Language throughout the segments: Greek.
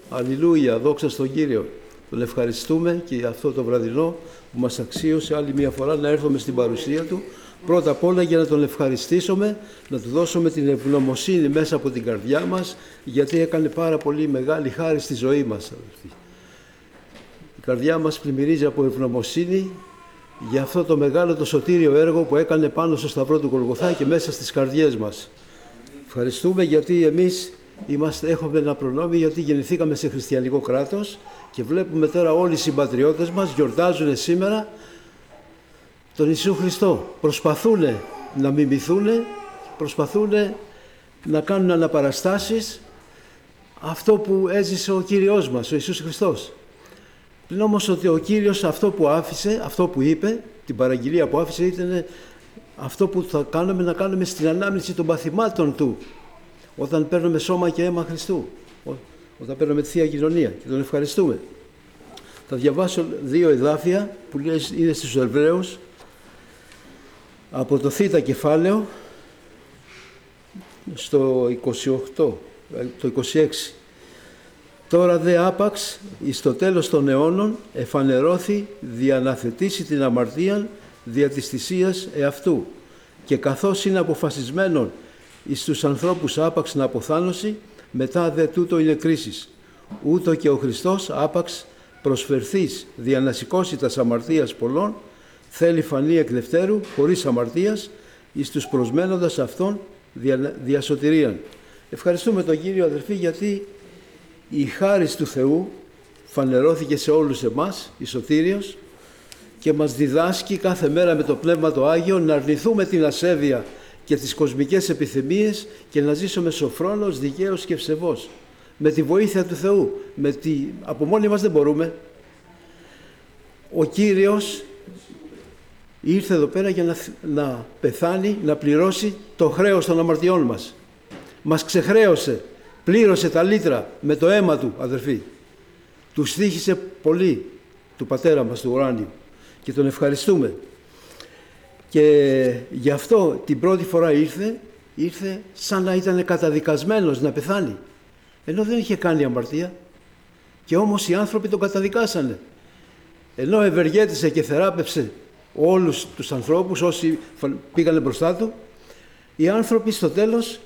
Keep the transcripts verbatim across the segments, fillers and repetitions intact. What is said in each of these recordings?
Αλληλούια, δόξα στον Κύριο. Τον ευχαριστούμε και για αυτό το βραδινό που μας αξίωσε άλλη μια φορά να έρθουμε στην παρουσία Του. Πρώτα απ' όλα για να Τον ευχαριστήσουμε, να Του δώσουμε την ευγνωμοσύνη μέσα από την καρδιά μας, γιατί έκανε πάρα πολύ μεγάλη χάρη στη ζωή μας. Η καρδιά μας πλημμυρίζει από ευγνωμοσύνη για αυτό το μεγάλο το σωτήριο έργο που έκανε πάνω στο σταυρό του Γολγοθά και μέσα στις καρδιές μας. Ευχαριστούμε γιατί εμείς είμαστε, έχουμε ένα προνόμιο, γιατί γεννηθήκαμε σε χριστιανικό κράτος και βλέπουμε τώρα όλοι οι συμπατριώτες μας γιορτάζουν σήμερα τον Ιησού Χριστό. Προσπαθούν να μιμηθούν, προσπαθούν να κάνουν αναπαραστάσεις αυτό που έζησε ο Κύριος μας, ο Ιησούς Χριστός. Πλην όμως ότι ο Κύριος αυτό που άφησε, αυτό που είπε, την παραγγελία που άφησε ήταν αυτό που θα κάνουμε να κάνουμε στην ανάμνηση των παθημάτων Του, όταν παίρνουμε σώμα και αίμα Χριστού, όταν παίρνουμε τη Θεία Κοινωνία, και Τον ευχαριστούμε. Θα διαβάσω δύο εδάφια που είναι στους Εβραίους, από το Θ κεφάλαιο στο είκοσι οκτώ, το είκοσι έξι. Τώρα δε άπαξ εις το τέλος των αιώνων εφανερώθη διαναθετήσει την αμαρτίαν δια της θυσίας εαυτού, και καθώς είναι αποφασισμένον εις τους ανθρώπους άπαξ να αποθάνωση, μετά δε τούτο είναι κρίσις. Ούτω και ο Χριστός άπαξ προσφερθείς δια να σηκώσει τας αμαρτίας πολλών, θέλει φανεί εκ δευτέρου χωρίς αμαρτίας εις τους προσμένοντας αυτόν δια, δια σωτηρίαν. Ευχαριστούμε τον Κύριο, αδελφοί, γιατί η χάρις του Θεού φανερώθηκε σε όλους εμάς, η σωτήριος, και μας διδάσκει κάθε μέρα με το Πνεύμα το Άγιο να αρνηθούμε την ασέβεια και τις κοσμικές επιθυμίες και να ζήσουμε σοφρόνος, δικαίος και ευσεβός. Με τη βοήθεια του Θεού. Με τη... Από μόνοι μας δεν μπορούμε. Ο Κύριος ήρθε εδώ πέρα για να, να πεθάνει, να πληρώσει το χρέος των αμαρτιών μας. Μας ξεχρέωσε, πλήρωσε τα λίτρα με το αίμα Του, αδερφοί. Του στοίχησε πολύ, του Πατέρα μας του ουράνιου, και Τον ευχαριστούμε. Και γι' αυτό την πρώτη φορά ήρθε, ήρθε σαν να ήταν καταδικασμένος να πεθάνει, ενώ δεν είχε κάνει αμαρτία, και όμως οι άνθρωποι Τον καταδικάσανε. Ενώ ευεργέτησε και θεράπευσε όλους τους ανθρώπους όσοι πήγανε μπροστά Του, οι άνθρωποι στο τέλος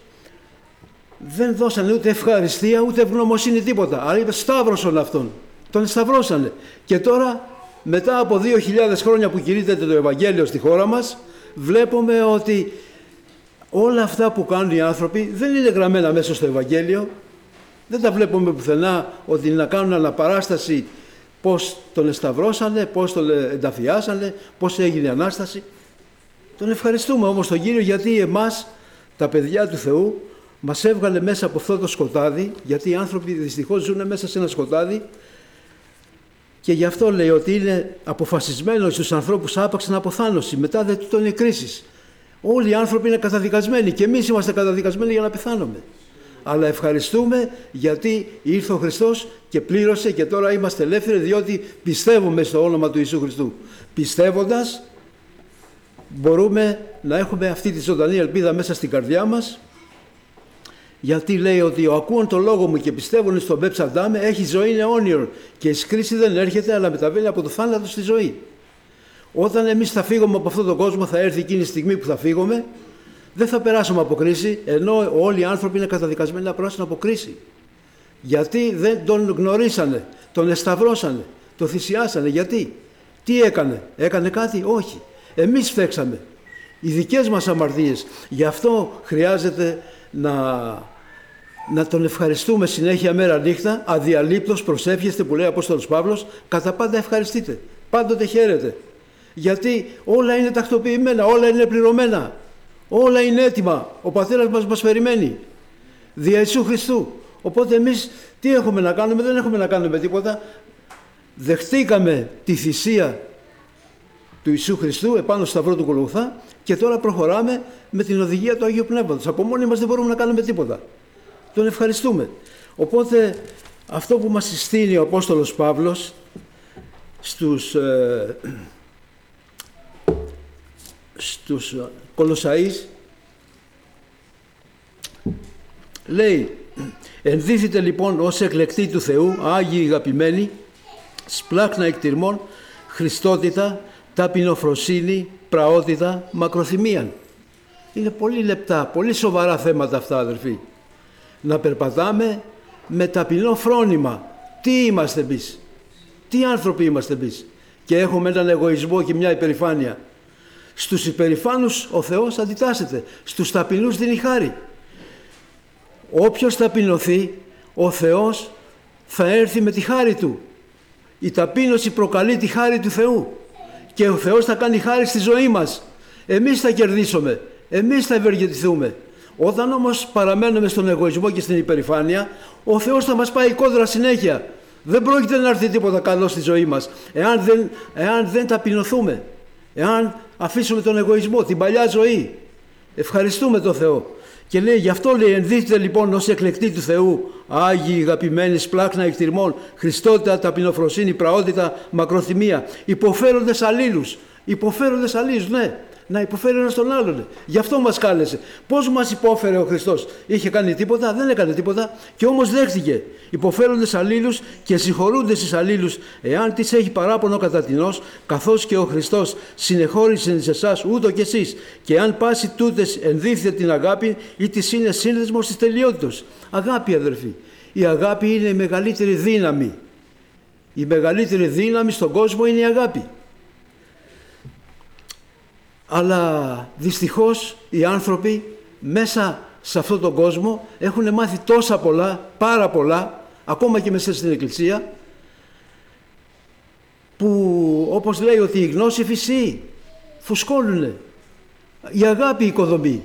δεν δώσανε ούτε ευχαριστία ούτε ευγνωμοσύνη, τίποτα. Άρα είπε σταύρωσον αυτόν, τον σταυρώσανε. Και τώρα, μετά από δύο χιλιάδες χρόνια που κηρύττεται το Ευαγγέλιο στη χώρα μας, βλέπουμε ότι όλα αυτά που κάνουν οι άνθρωποι δεν είναι γραμμένα μέσα στο Ευαγγέλιο. Δεν τα βλέπουμε πουθενά ότι να κάνουν αναπαράσταση πώς τον εσταυρώσανε, πώς τον ενταφιάσανε, πώς έγινε η Ανάσταση. Τον ευχαριστούμε όμως τον Κύριο, γιατί εμάς, τα παιδιά του Θεού, μας έβγαλε μέσα από αυτό το σκοτάδι, γιατί οι άνθρωποι δυστυχώς ζουν μέσα σε ένα σκοτάδι, και γι' αυτό λέει ότι είναι αποφασισμένο στους ανθρώπους άπαξ να αποθάνωση, μετά δε τούτο είναι κρίσεις. Όλοι οι άνθρωποι είναι καταδικασμένοι και εμείς είμαστε καταδικασμένοι για να πεθάνουμε. Αλλά ευχαριστούμε γιατί ήρθε ο Χριστός και πλήρωσε, και τώρα είμαστε ελεύθεροι, διότι πιστεύουμε στο όνομα του Ιησού Χριστού. Πιστεύοντας μπορούμε να έχουμε αυτή τη ζωντανή ελπίδα μέσα στην καρδιά μας, γιατί λέει ότι ο ακούων το λόγο μου και πιστεύουν στον Πε Ψαντάμε έχει ζωή αιώνιον, και η κρίση δεν έρχεται αλλά μεταβαίνει από το θάνατο στη ζωή. Όταν εμείς θα φύγουμε από αυτόν τον κόσμο, θα έρθει εκείνη η στιγμή που θα φύγουμε, δεν θα περάσουμε από κρίση, ενώ όλοι οι άνθρωποι είναι καταδικασμένοι να περάσουν από κρίση. Γιατί δεν τον γνωρίσανε, τον εσταυρώσανε, τον θυσιάσανε. Γιατί, τι έκανε, έκανε κάτι, όχι. Εμείς φταίξαμε, οι δικές μας αμαρτίες. Γι' αυτό χρειάζεται να, να τον ευχαριστούμε συνέχεια μέρα νύχτα, αδιαλείπτως προσεύχεστε, που λέει ο Απόστολος Παύλος, κατά πάντα ευχαριστείτε, πάντοτε χαίρετε. Γιατί όλα είναι τακτοποιημένα, όλα είναι πληρωμένα, όλα είναι έτοιμα. Ο Πατέρας μας μας περιμένει, δια Ιησού Χριστού. Οπότε εμείς τι έχουμε να κάνουμε, δεν έχουμε να κάνουμε τίποτα. Δεχτήκαμε τη θυσία του Ιησού Χριστού επάνω στο σταυρό του Γολγοθά, και τώρα προχωράμε με την οδηγία του Αγίου Πνεύματος. Από μόνοι μας δεν μπορούμε να κάνουμε τίποτα. Τον ευχαριστούμε. Οπότε αυτό που μας συστήνει ο Απόστολος Παύλος στους, ε, στους Κολοσσαείς, λέει Ενδύθητε λοιπόν ως εκλεκτοί του Θεού, Άγιοι αγαπημένοι, σπλάχνα εκτιρμών, Χριστότητα, ταπεινοφροσύνη, πραότητα, μακροθυμίαν. Είναι πολύ λεπτά, πολύ σοβαρά θέματα αυτά, αδερφοί. Να περπατάμε με ταπεινό φρόνημα. Τι είμαστε εμείς, τι άνθρωποι είμαστε εμείς. Και έχουμε έναν εγωισμό και μια υπερηφάνεια. Στους υπερηφάνους ο Θεός αντιτάσσεται, στους ταπεινούς δίνει χάρη. Όποιος ταπεινωθεί, ο Θεός θα έρθει με τη χάρη Του. Η ταπείνωση προκαλεί τη χάρη του Θεού και ο Θεός θα κάνει χάρη στη ζωή μας. Εμείς θα κερδίσουμε, εμείς θα ευεργετηθούμε. Όταν όμως παραμένουμε στον εγωισμό και στην υπερηφάνεια, ο Θεός θα μας πάει κόντρα συνέχεια. Δεν πρόκειται να έρθει τίποτα καλό στη ζωή μας εάν δεν, εάν δεν ταπεινωθούμε, εάν αφήσουμε τον εγωισμό, την παλιά ζωή. Ευχαριστούμε τον Θεό. Και λέει, γι' αυτό λέει, ενδύθητε λοιπόν ως εκλεκτοί του Θεού, Άγιοι αγαπημένοι, σπλάχνα εκτιρμών, Χριστότητα, ταπεινοφροσύνη, πραότητα, μακροθυμία, υποφέροντες αλλήλους. Υποφέροντες αλλήλους, ναι, να υποφέρει ένας τον άλλον. Γι' αυτό μας κάλεσε. Πώς μας υπόφερε ο Χριστός? Είχε κάνει τίποτα? Δεν έκανε τίποτα. Και όμως δέχτηκε. Υποφέροντες αλλήλους και συγχωρούντες εις αλλήλους, εάν τις έχει παράπονο κατατινός, καθώς και ο Χριστός συνεχώρησε σε εσάς ούτω κι εσείς. Και αν πάση τούτες ενδύθετε την αγάπη, ή της είναι σύνδεσμος της τελειότητος. Αγάπη, αδερφοί. Η αγάπη είναι η μεγαλύτερη δύναμη. Η μεγαλύτερη δύναμη στον κόσμο είναι η αγάπη. Αλλά δυστυχώς οι άνθρωποι μέσα σε αυτόν τον κόσμο έχουν μάθει τόσα πολλά, πάρα πολλά, ακόμα και μέσα στην Εκκλησία, που όπως λέει ότι η γνώση φυσεί, φουσκώνουνε. Η αγάπη οικοδομεί.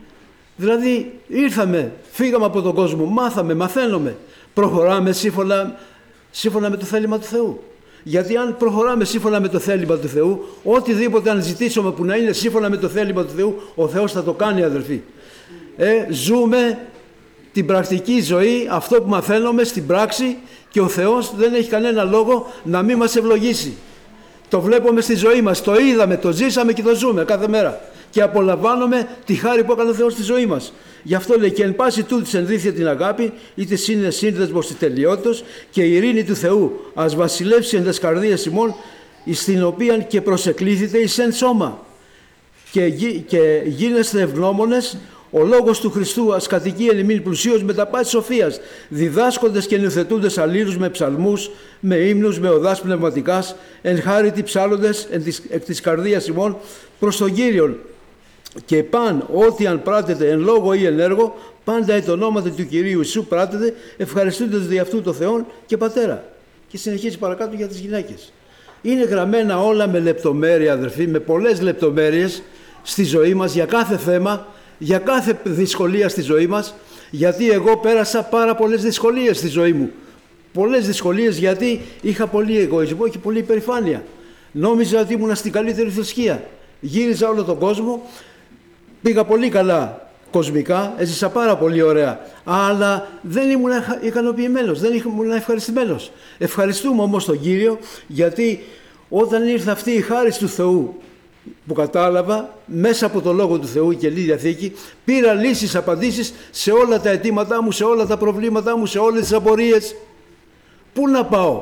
Δηλαδή ήρθαμε, φύγαμε από τον κόσμο, μάθαμε, μαθαίνουμε, προχωράμε σύμφωνα, σύμφωνα με το θέλημα του Θεού. Γιατί αν προχωράμε σύμφωνα με το θέλημα του Θεού, οτιδήποτε αν ζητήσουμε που να είναι σύμφωνα με το θέλημα του Θεού, ο Θεός θα το κάνει, αδελφοί. Ε, ζούμε την πρακτική ζωή, αυτό που μαθαίνουμε στην πράξη, και ο Θεός δεν έχει κανένα λόγο να μην μας ευλογήσει. Το βλέπουμε στη ζωή μας, το είδαμε, το ζήσαμε και το ζούμε κάθε μέρα. Και απολαμβάνουμε τη χάρη που έκανε ο Θεός στη ζωή μας. Γι' αυτό λέει, και εν πάση τούτης ενδύθια την αγάπη, είτε είναι σύνδεσμος της τελειότητος, και η ειρήνη του Θεού ας βασιλεύσει εν τες καρδίες ημών, εις την οποία και προσεκλήθητε εις εν σώμα. Και, γι, και γίνεστε ευγνώμονες, ο λόγος του Χριστού ας κατοικεί εν ημίν πλουσίως με τα πάθη σοφίας, διδάσκοντες και νιοθετούντες αλλήλους με ψαλμούς, με ύμνους, με οδάς πνευματικάς, εν χάριτι ψάλλοντες εν της, εκ της καρδίας ημών προς τον Κύριον. Και παν ό,τι αν πράτετε εν λόγω ή εν έργο, πάντα εν το ονόματι του Κυρίου Ιησού πράτετε, ευχαριστούντες δι' αυτού το Θεόν και Πατέρα. Και συνεχίζει παρακάτω για τις γυναίκες. Είναι γραμμένα όλα με λεπτομέρεια, αδερφοί, με πολλές λεπτομέρειες στη ζωή μας, για κάθε θέμα, για κάθε δυσκολία στη ζωή μας, γιατί εγώ πέρασα πάρα πολλές δυσκολίες στη ζωή μου. Πολλές δυσκολίες γιατί είχα πολύ εγωισμό και πολύ υπερηφάνεια. Νόμιζα ότι ήμουν στην καλύτερη θρησκεία. Γύριζα όλο τον κόσμο, πήγα πολύ καλά κοσμικά, έζησα πάρα πολύ ωραία, αλλά δεν ήμουν ικανοποιημένος, δεν ήμουν ευχαριστημένος. Ευχαριστούμε όμως τον Κύριο, γιατί όταν ήρθε αυτή η χάρη του Θεού που κατάλαβα, μέσα από το Λόγο του Θεού, η Καινή Διαθήκη, πήρα λύσεις, απαντήσεις σε όλα τα αιτήματά μου, σε όλα τα προβλήματά μου, σε όλες τις απορίες. Πού να πάω?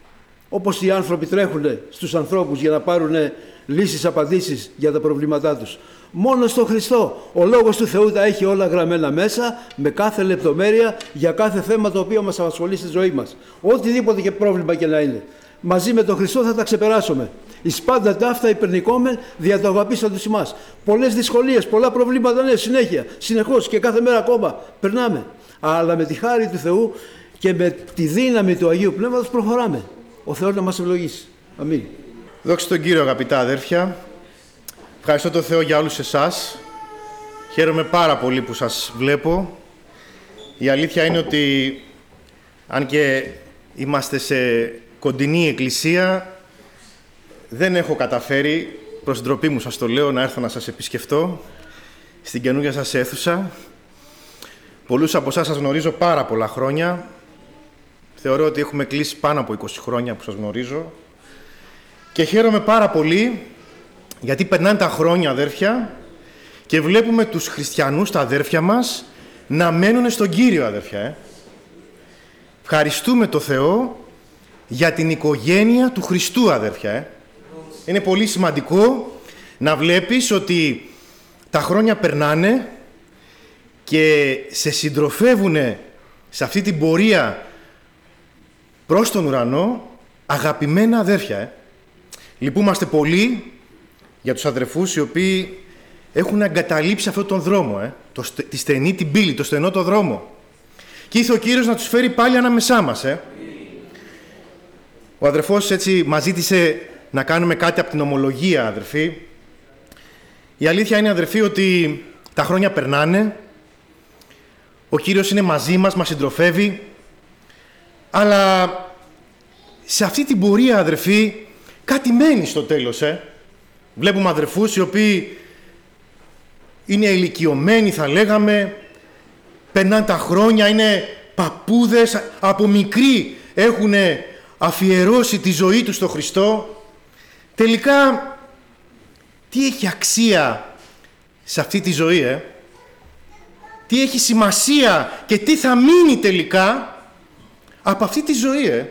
Όπως οι άνθρωποι τρέχουν στους ανθρώπους για να πάρουν λύσεις, απαντήσεις για τα προβλήματά τους. Μόνο στον Χριστό. Ο Λόγος του Θεού τα έχει όλα γραμμένα μέσα, με κάθε λεπτομέρεια, για κάθε θέμα το οποίο μας απασχολεί στη ζωή μας. Οτιδήποτε και πρόβλημα και να είναι. Μαζί με τον Χριστό θα τα ξεπεράσουμε. Εις πάντα ταύτα υπερνικόμεν δια το αγαπήσαντος ημάς. Πολλές δυσκολίες, πολλά προβλήματα, ναι, συνέχεια, συνεχώς και κάθε μέρα ακόμα περνάμε. Αλλά με τη χάρη του Θεού και με τη δύναμη του Αγίου Πνεύματος προχωράμε. Ο Θεός να μας ευλογήσει. Αμήν. Δόξα τον Κύριο, αγαπητά αδέρφια. Ευχαριστώ τον Θεό για όλους εσάς. Χαίρομαι πάρα πολύ που σας βλέπω. Η αλήθεια είναι ότι αν και είμαστε σε κοντινή εκκλησία, δεν έχω καταφέρει, προς την ντροπή μου σας το λέω, να έρθω να σας επισκεφτώ στην καινούργια σας αίθουσα. Πολλούς από εσάς σας γνωρίζω πάρα πολλά χρόνια. Θεωρώ ότι έχουμε κλείσει πάνω από είκοσι χρόνια που σας γνωρίζω. Και χαίρομαι πάρα πολύ γιατί περνάνε τα χρόνια, αδέρφια, και βλέπουμε τους χριστιανούς, τα αδέρφια μας, να μένουν στον Κύριο, αδερφιά. Ε. Ευχαριστούμε το Θεό για την οικογένεια του Χριστού, αδερφιά. Ε. Είναι πολύ σημαντικό να βλέπεις ότι τα χρόνια περνάνε και σε συντροφεύουν σε αυτή την πορεία προς τον ουρανό αγαπημένα αδέρφια. Ε. Λυπούμαστε πολύ για τους αδερφούς οι οποίοι έχουν εγκαταλείψει αυτόν τον δρόμο, ε, το, τη στενή την πύλη, το στενό το δρόμο. Και ήρθε ο Κύριος να τους φέρει πάλι ανάμεσά μας. Ε. Ο αδερφός έτσι μας ζήτησε να κάνουμε κάτι από την ομολογία, αδερφοί. Η αλήθεια είναι, αδερφοί, ότι τα χρόνια περνάνε, ο Κύριος είναι μαζί μας, μας συντροφεύει, αλλά σε αυτή την πορεία, αδερφοί, κάτι μένει στο τέλος. Ε. Βλέπουμε αδερφούς οι οποίοι είναι ηλικιωμένοι, θα λέγαμε, περνάνε τα χρόνια, είναι παππούδες, από μικροί έχουν αφιερώσει τη ζωή τους στο Χριστό. Τελικά, τι έχει αξία σε αυτή τη ζωή, ε? Τι έχει σημασία και τι θα μείνει τελικά από αυτή τη ζωή, ε?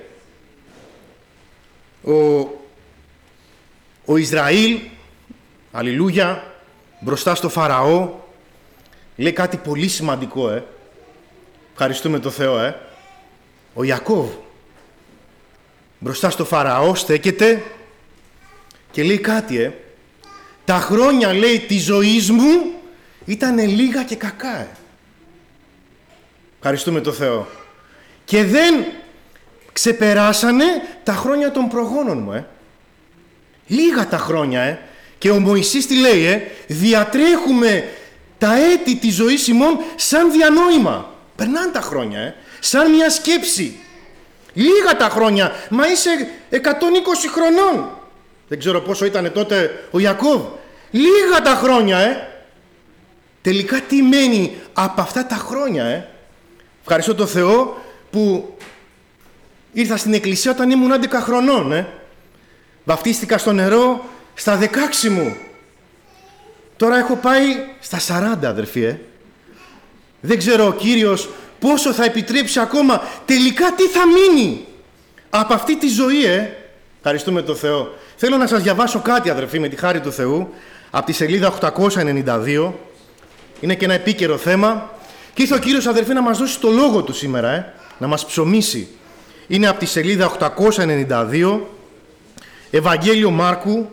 Ο, ο Ισραήλ, αλληλούια, μπροστά στο Φαραώ, λέει κάτι πολύ σημαντικό, ε? Ευχαριστούμε το Θεό, ε? Ο Ιακώβ μπροστά στο Φαραώ στέκεται και λέει κάτι, ε? Τα χρόνια, λέει, της ζωής μου ήταν λίγα και κακά, ε? Ευχαριστούμε το Θεό. Και δεν ξεπεράσανε τα χρόνια των προγόνων μου, ε? Λίγα τα χρόνια, ε? Και ο Μωυσής τι λέει, ε? Διατρέχουμε τα έτη της ζωής ημών σαν διανόημα. Περνάνε τα χρόνια, ε? Σαν μια σκέψη. Λίγα τα χρόνια, μα είσαι εκατόν είκοσι χρονών. Δεν ξέρω πόσο ήταν τότε ο Ιακώβ. Λίγα τα χρόνια, ε! Τελικά τι μένει από αυτά τα χρόνια, ε? Ευχαριστώ τον Θεό που ήρθα στην εκκλησία όταν ήμουν έντεκα χρονών, ε? Βαφτίστηκα στο νερό στα δεκαέξι μου. Τώρα έχω πάει στα σαράντα, αδερφοί, ε? Δεν ξέρω ο Κύριος πόσο θα επιτρέψει ακόμα. Τελικά τι θα μείνει από αυτή τη ζωή, ε? Ευχαριστούμε τον Θεό. Θέλω να σας διαβάσω κάτι, αδερφοί, με τη χάρη του Θεού, από τη σελίδα οκτακόσια ενενήντα δύο. Είναι και ένα επίκαιρο θέμα. Και ήρθε ο Κύριος, αδερφοί, να μας δώσει το λόγο του σήμερα, ε? Να μας ψωμίσει. Είναι από τη σελίδα οκτακόσια ενενήντα δύο, Ευαγγέλιο Μάρκου,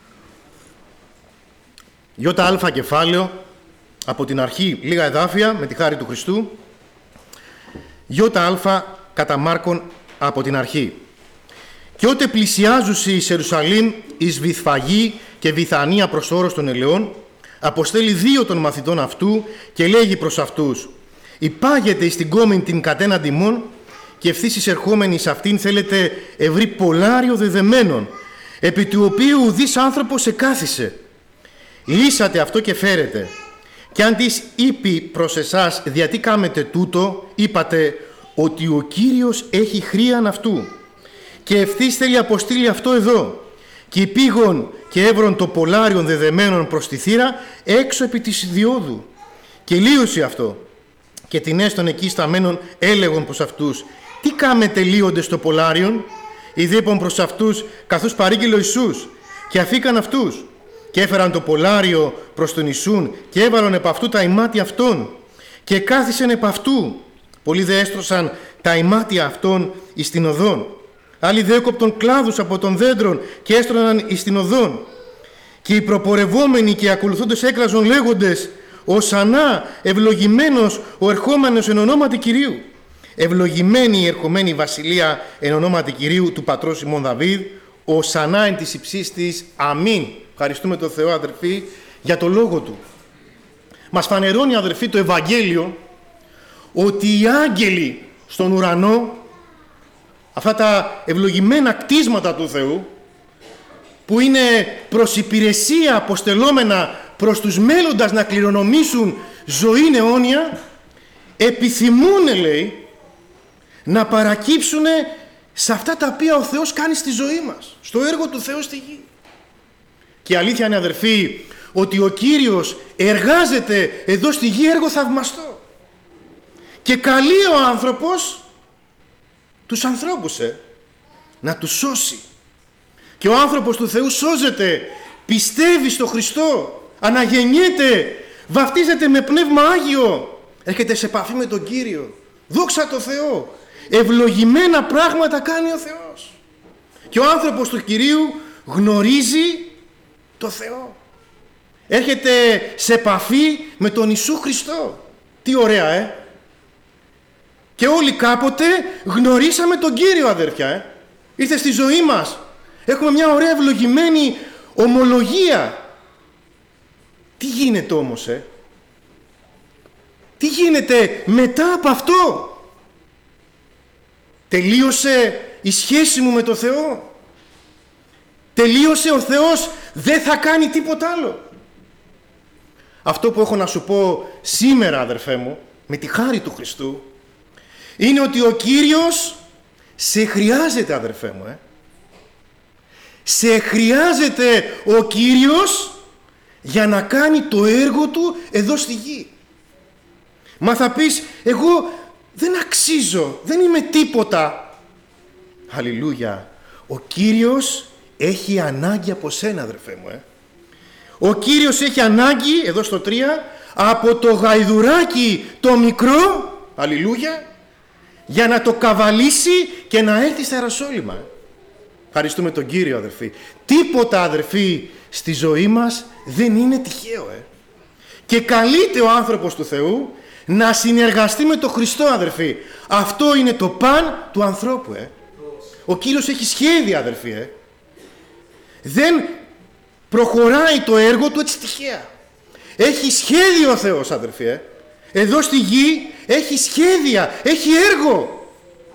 ΙΑ κεφάλαιο, από την αρχή λίγα εδάφια, με τη χάρη του Χριστού. ΙΑ κατά Μάρκον από την αρχή. Και ότε πλησιάζουσι εις Ιερουσαλήμ εις Βηθφαγή και Βηθανία προς το όρος των ελαιών, αποστέλει δύο των μαθητών αυτού και λέγει προς αυτούς: υπάγετε εις την κόμην την κατέναν τιμών και ευθύς εισερχόμενοι σε αυτήν θέλετε ευρύ πολλάριο δεδεμένων, επί του οποίου ουδής άνθρωπος εκάθισε. Λύσατε αυτό και φέρετε. Και αν της είπε προς εσάς διατί κάμετε τούτο, είπατε ότι ο Κύριος έχει χρείαν αυτού. Και ευθύς θέλει αποστείλει αυτό εδώ. Και υπήγον και έβρον το πολλάριον δεδεμένων προς τη θύρα έξω επί της ιδιώδου. Και λύωσε αυτό. Και την έστων εκεί σταμένων έλεγον προς αυτούς: τι κάμετε λύοντες το πολλάριον? Ιδίπων προς αυτούς καθώς παρήγγειλε ο Ιησούς. Και αφήκαν αυτούς. Και έφεραν το πολλάριο προς τον Ιησούν και έβαλαν επ' αυτού τα ημάτια αυτών. Και κάθισαν επ' αυτού. Πολλοί δε έστρωσαν τα ημάτια αυτών εις την οδόν. Άλλοι δε έκοπτον κλάδους από των δέντρων και έστρωναν εις την οδόν. Και οι προπορευόμενοι και οι ακολουθούντες έκλαζον λέγοντες: Ωσανά, ευλογημένος ο ερχόμενος εν ονόματι Κυρίου. Ευλογημένη η ερχομένη βασιλεία εν ονόματι Κυρίου του πατρός ημών Δαβίδ. Ωσανά εν της υψής της. Αμήν. Ευχαριστούμε τον Θεό, αδερφοί, για το λόγο Του. Μας φανερώνει, αδερφοί, το Ευαγγέλιο ότι οι άγγελοι στον ουρανό, αυτά τα ευλογημένα κτίσματα του Θεού, που είναι προς υπηρεσία αποστελόμενα προς τους μέλλοντας να κληρονομήσουν ζωή αιώνια, επιθυμούν, λέει, να παρακύψουν σε αυτά τα οποία ο Θεός κάνει στη ζωή μας, στο έργο του Θεού στη γη. Και η αλήθεια είναι, αδερφοί, ότι ο Κύριος εργάζεται εδώ στη γη έργο θαυμαστό. Και καλεί ο άνθρωπος τους ανθρώπους ε, να τους σώσει. Και ο άνθρωπος του Θεού σώζεται, πιστεύει στο Χριστό, αναγεννιέται, βαφτίζεται με Πνεύμα Άγιο, έρχεται σε επαφή με τον Κύριο. Δόξα τω Θεώ, ευλογημένα πράγματα κάνει ο Θεός. Και ο άνθρωπος του Κυρίου γνωρίζει το Θεό. Έρχεται σε επαφή με τον Ιησού Χριστό. Τι ωραία ε! Και όλοι κάποτε γνωρίσαμε τον Κύριο, αδέρφια ε! Ήρθε στη ζωή μας. Έχουμε μια ωραία ευλογημένη ομολογία. Τι γίνεται όμως ε? Τι γίνεται μετά από αυτό? Τελείωσε η σχέση μου με το Θεό? Τελείωσε, ο Θεός δεν θα κάνει τίποτα άλλο? Αυτό που έχω να σου πω σήμερα, αδερφέ μου, με τη χάρη του Χριστού, είναι ότι ο Κύριος σε χρειάζεται, αδερφέ μου ε? Σε χρειάζεται ο Κύριος για να κάνει το έργο του εδώ στη γη. Μα θα πεις, εγώ δεν αξίζω, δεν είμαι τίποτα. Αλληλούια. Ο Κύριος έχει ανάγκη από σένα, αδερφέ μου ε? Ο Κύριος έχει ανάγκη, εδώ στο τρία, από το γαϊδουράκι το μικρό, αλληλούια, για να το καβαλήσει και να έρθει στα Ιεροσόλυμα. Ευχαριστούμε τον Κύριο, αδερφοί. Τίποτα, αδερφοί, στη ζωή μας δεν είναι τυχαίο ε? Και καλείται ο άνθρωπος του Θεού να συνεργαστεί με τον Χριστό, αδερφοί. Αυτό είναι το παν του ανθρώπου ε? Ο Κύριος έχει σχέδια, αδερφοί ε? Δεν προχωράει το έργο του έτσι τυχαία. Έχει σχέδιο ο Θεός, αδερφοί ε? Εδώ στη γη έχει σχέδια, έχει έργο.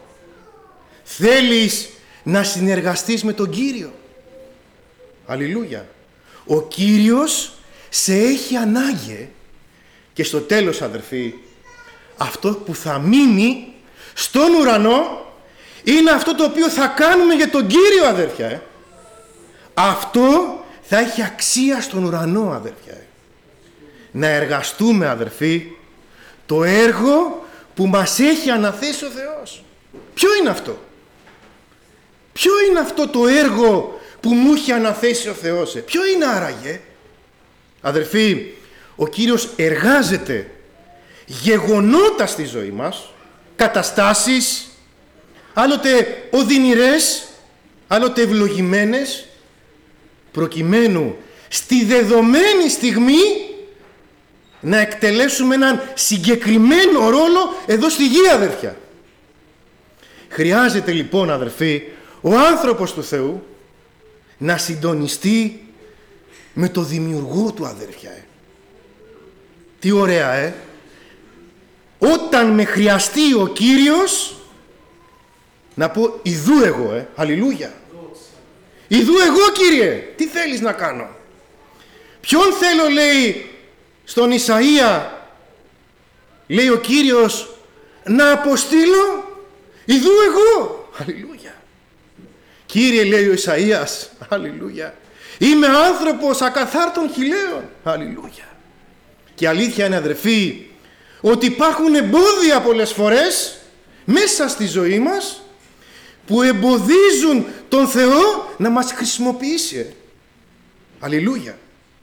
Θέλεις να συνεργαστείς με τον Κύριο? Αλληλούια. Ο Κύριος σε έχει ανάγκη. Και στο τέλος, αδερφοί, αυτό που θα μείνει στον ουρανό είναι αυτό το οποίο θα κάνουμε για τον Κύριο, αδέρφια ε? Αυτό θα έχει αξία στον ουρανό, αδέρφια ε? Να εργαστούμε, αδερφοί, το έργο που μας έχει αναθέσει ο Θεός. Ποιο είναι αυτό? Ποιο είναι αυτό το έργο που μου έχει αναθέσει ο Θεός ε? Ποιο είναι άραγε? Αδερφοί, ο Κύριος εργάζεται γεγονότα στη ζωή μας, καταστάσεις, άλλοτε οδυνηρές, άλλοτε ευλογημένες, προκειμένου στη δεδομένη στιγμή να εκτελέσουμε έναν συγκεκριμένο ρόλο εδώ στη γη, αδερφιά. Χρειάζεται λοιπόν, αδερφοί, ο άνθρωπος του Θεού να συντονιστεί με το δημιουργό του, αδέρφια ε. Τι ωραία ε! Όταν με χρειαστεί ο Κύριος, να πω ιδού εγώ ε, αλληλούια. Ιδού εγώ, Κύριε, τι θέλεις να κάνω? Ποιον θέλω, λέει στον Ισαΐα, λέει ο Κύριος, να αποστείλω? Ιδού εγώ, αλληλούια. Κύριε, λέει ο Ισαΐας, αλληλούια, είμαι άνθρωπος ακαθάρτων χιλέων, αλληλούια. Και αλήθεια είναι, αδερφοί, ότι υπάρχουν εμπόδια πολλές φορές μέσα στη ζωή μας που εμποδίζουν τον Θεό να μας χρησιμοποιήσει. Αλληλούια.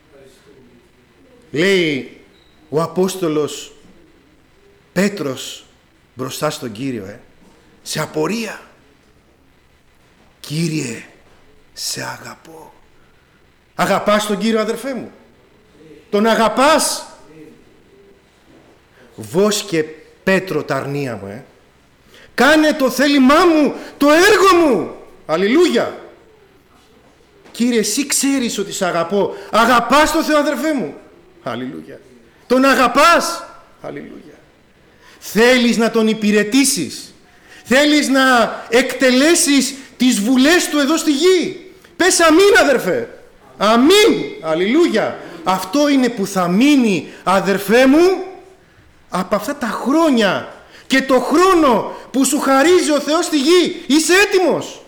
Λέει ο Απόστολος Πέτρος μπροστά στον Κύριο ε, σε απορία, Κύριε, σε αγαπώ. Αγαπάς τον Κύριο, αδερφέ μου? Τον αγαπάς? Βόσκε Πέτρο τα αρνία μου ε. Κάνε το θέλημά μου, το έργο μου. Αλληλούια. Κύριε, εσύ ξέρεις ότι σε αγαπώ. Αγαπάς τον Θεό, αδερφέ μου? Αλληλούια. Τον αγαπάς? Αλληλούια. Θέλεις να τον υπηρετήσεις? Θέλεις να εκτελέσεις τις βουλές του εδώ στη γη? Πες αμήν, αδερφέ. Αμήν. Αλληλούια. Αυτό είναι που θα μείνει, αδερφέ μου, από αυτά τα χρόνια και το χρόνο που σου χαρίζει ο Θεός στη γη. Είσαι έτοιμος?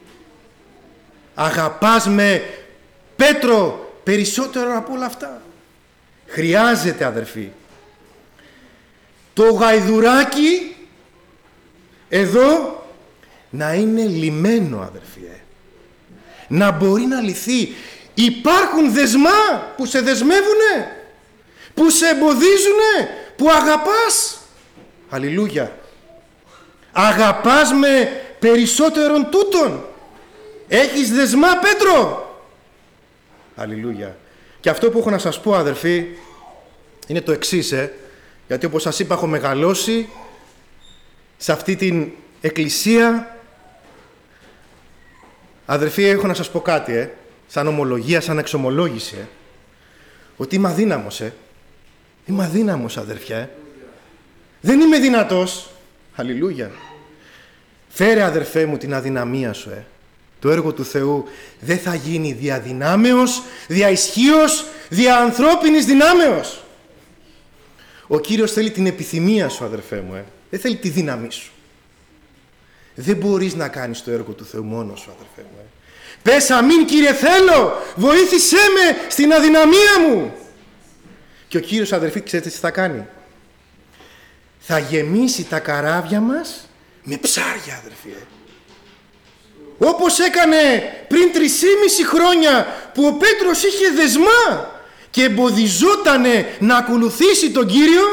Αγαπάς με, Πέτρο, περισσότερο από όλα αυτά? Χρειάζεται, αδερφοί, το γαϊδουράκι εδώ να είναι λυμένο, αδερφοί, ε. να μπορεί να λυθεί. Υπάρχουν δεσμά που σε δεσμεύουνε, που σε εμποδίζουνε, που αγαπάς. Αλληλούια. Αγαπάς με περισσότερον τούτον. Έχεις δεσμά, Πέτρο. Αλληλούια. Και αυτό που έχω να σας πω, αδερφοί, είναι το εξής, ε. γιατί όπως σας είπα έχω μεγαλώσει σε αυτή την εκκλησία. Αδερφοί, έχω να σας πω κάτι, ε. σαν ομολογία, σαν εξομολόγηση, ε. ότι είμαι αδύναμος, ε. είμαι αδύναμος, αδερφιά, ε. δεν είμαι δυνατός. Αλληλούια. Φέρε, αδερφέ μου, την αδυναμία σου, ε. Το έργο του Θεού δεν θα γίνει δια δυνάμεως, δια ισχύως, δια ανθρώπινης δυνάμεως. Ο Κύριος θέλει την επιθυμία σου, αδερφέ μου, ε. δεν θέλει τη δύναμή σου. Δεν μπορείς να κάνεις το έργο του Θεού μόνος σου, αδερφέ μου. Ε. Πες αμήν, Κύριε, θέλω, βοήθησέ με στην αδυναμία μου. Και ο Κύριος, αδερφοί, ξέρετε τι θα κάνει? Θα γεμίσει τα καράβια μας με ψάρια, αδερφοί. Ε. Όπως έκανε πριν τρισήμιση χρόνια που ο Πέτρος είχε δεσμά και εμποδιζότανε να ακολουθήσει τον Κύριο,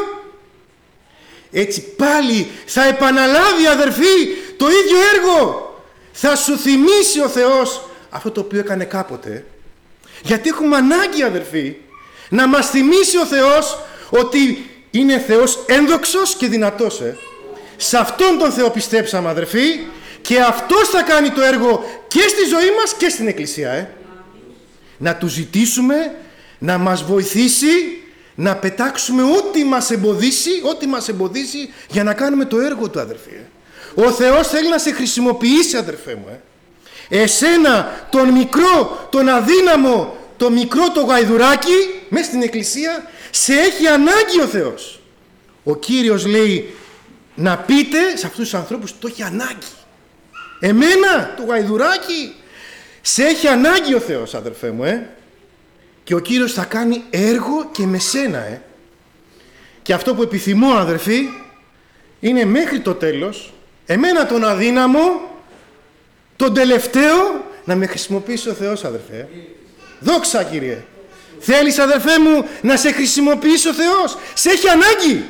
έτσι πάλι θα επαναλάβει, αδερφοί, το ίδιο έργο. Θα σου θυμίσει ο Θεός αυτό το οποίο έκανε κάποτε. Γιατί έχουμε ανάγκη, αδερφοί, να μας θυμίσει ο Θεός ότι είναι Θεός ένδοξος και δυνατός. Ε. Σε Αυτόν τον Θεό πιστέψαμε, αδερφοί, και Αυτός θα κάνει το έργο και στη ζωή μας και στην Εκκλησία. Ε. Να Του ζητήσουμε να μας βοηθήσει να πετάξουμε ό,τι μας εμποδίσει, ό,τι μας εμποδίσει για να κάνουμε το έργο Του, αδερφοί. Ε. Ο Θεός θέλει να σε χρησιμοποιήσει, αδερφέ μου. Ε. Εσένα, τον μικρό, τον αδύναμο, το μικρό το γαϊδουράκι, μέσα στην Εκκλησία, σε έχει ανάγκη ο Θεός. Ο Κύριος λέει να πείτε σε αυτούς τους ανθρώπους, το έχει ανάγκη. Εμένα, το γαϊδουράκι, σε έχει ανάγκη ο Θεός, αδερφέ μου. Ε. Και ο Κύριος θα κάνει έργο και με σένα. Ε. Και αυτό που επιθυμώ, αδερφοί, είναι μέχρι το τέλος, εμένα τον αδύναμο, τον τελευταίο, να με χρησιμοποιήσει ο Θεός, αδερφέ. Δόξα, Κύριε. Θέλεις, αδερφέ μου, να σε χρησιμοποιήσει ο Θεός? Σε έχει ανάγκη.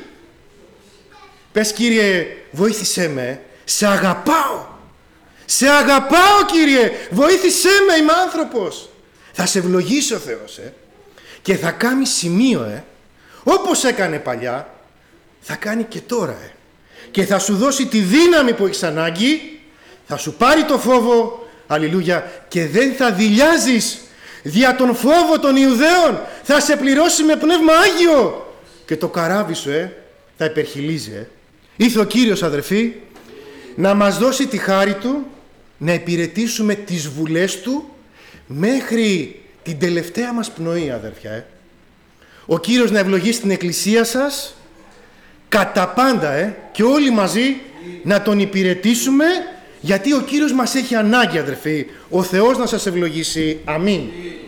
Πες, Κύριε, βοήθησέ με. Σε αγαπάω. Σε αγαπάω, Κύριε. Βοήθησέ με, είμαι άνθρωπος. Θα σε ευλογήσει ο Θεός, ε. Και θα κάνει σημείο, ε. Όπως έκανε παλιά, θα κάνει και τώρα, ε. Και θα σου δώσει τη δύναμη που έχεις ανάγκη, θα σου πάρει το φόβο, αλληλούια, και δεν θα δειλιάζεις δια τον φόβο των Ιουδαίων, θα σε πληρώσει με Πνεύμα Άγιο και το καράβι σου, ε, θα υπερχιλίζει. Ε. Ήρθε ο Κύριος, αδερφοί, να μας δώσει τη χάρη Του, να υπηρετήσουμε τις βουλές Του μέχρι την τελευταία μας πνοή, αδερφιά. Ε. Ο Κύριος να ευλογήσει την Εκκλησία σας κατά πάντα, ε, και όλοι μαζί να Τον υπηρετήσουμε, γιατί ο Κύριος μας έχει ανάγκη, αδερφοί. Ο Θεός να σας ευλογήσει. Αμήν.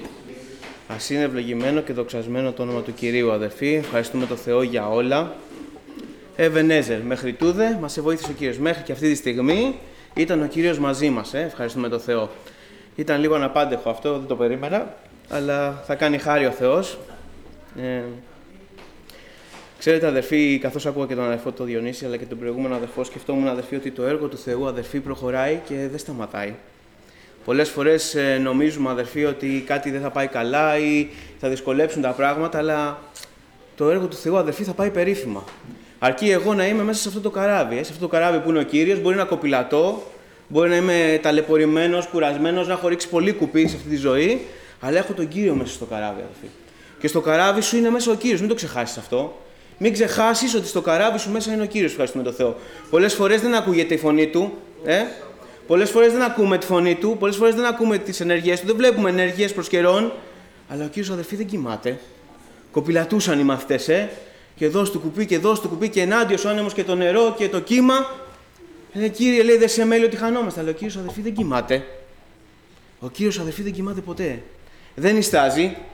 Ας είναι ευλογημένο και δοξασμένο το όνομα του Κυρίου, αδερφοί. Ευχαριστούμε τον Θεό για όλα. Εβενέζερ, μέχρι τούδε μας βοήθησε ο Κύριος. Μέχρι και αυτή τη στιγμή ήταν ο Κύριος μαζί μας. Ε. Ευχαριστούμε τον Θεό. Ήταν λίγο αναπάντεχο αυτό, δεν το περίμενα, αλλά θα κάνει χάρη ο Θεός. Ε, Ξέρετε, αδερφοί, καθώς ακούω και τον αδερφό τον Διονύση, αλλά και τον προηγούμενο αδερφό, σκεφτόμουν, αδερφοί, ότι το έργο του Θεού, αδερφοί, προχωράει και δεν σταματάει. Πολλές φορές ε, νομίζουμε, αδερφοί, ότι κάτι δεν θα πάει καλά ή θα δυσκολέψουν τα πράγματα, αλλά το έργο του Θεού, αδερφοί, θα πάει περίφημα. Αρκεί εγώ να είμαι μέσα σε αυτό το καράβι. Ε, σε αυτό το καράβι που είναι ο Κύριος, μπορεί να κοπηλατώ, μπορεί να είμαι ταλαιπωρημένος, κουρασμένος, να έχω ρίξει πολύ κουπί σε αυτή τη ζωή, αλλά έχω τον Κύριο μέσα στο καράβι, αδερφοί. Και στο καράβι σου είναι μέσα ο Κύριος, μην το ξεχάσεις αυτό. Μην ξεχάσεις ότι στο καράβι σου μέσα είναι ο Κύριος, ευχαριστούμε τον Θεό. Πολλές φορές δεν ακούγεται η φωνή Του, ε? Πολλές φορές δεν ακούμε τη φωνή Του, πολλές φορές δεν ακούμε τις ενέργειές Του, δεν βλέπουμε ενέργειες προς καιρόν, αλλά ο Κύριος, αδερφοί, δεν κοιμάται. Κοπηλατούσαν οι μαθητές, ε? Και δώσ' του κουπί και δώσ' του κουπί και ενάντιος ο άνεμος και το νερό και το κύμα. Ε, Κύριε, λέει, δεν σε μέλει ότι χανόμαστε, αλλά ο Κύριος, αδερφοί, δεν κοιμάται. Ο Κύριος, αδερφοί, δεν κοιμάται ποτέ. Δεν νηστάζει.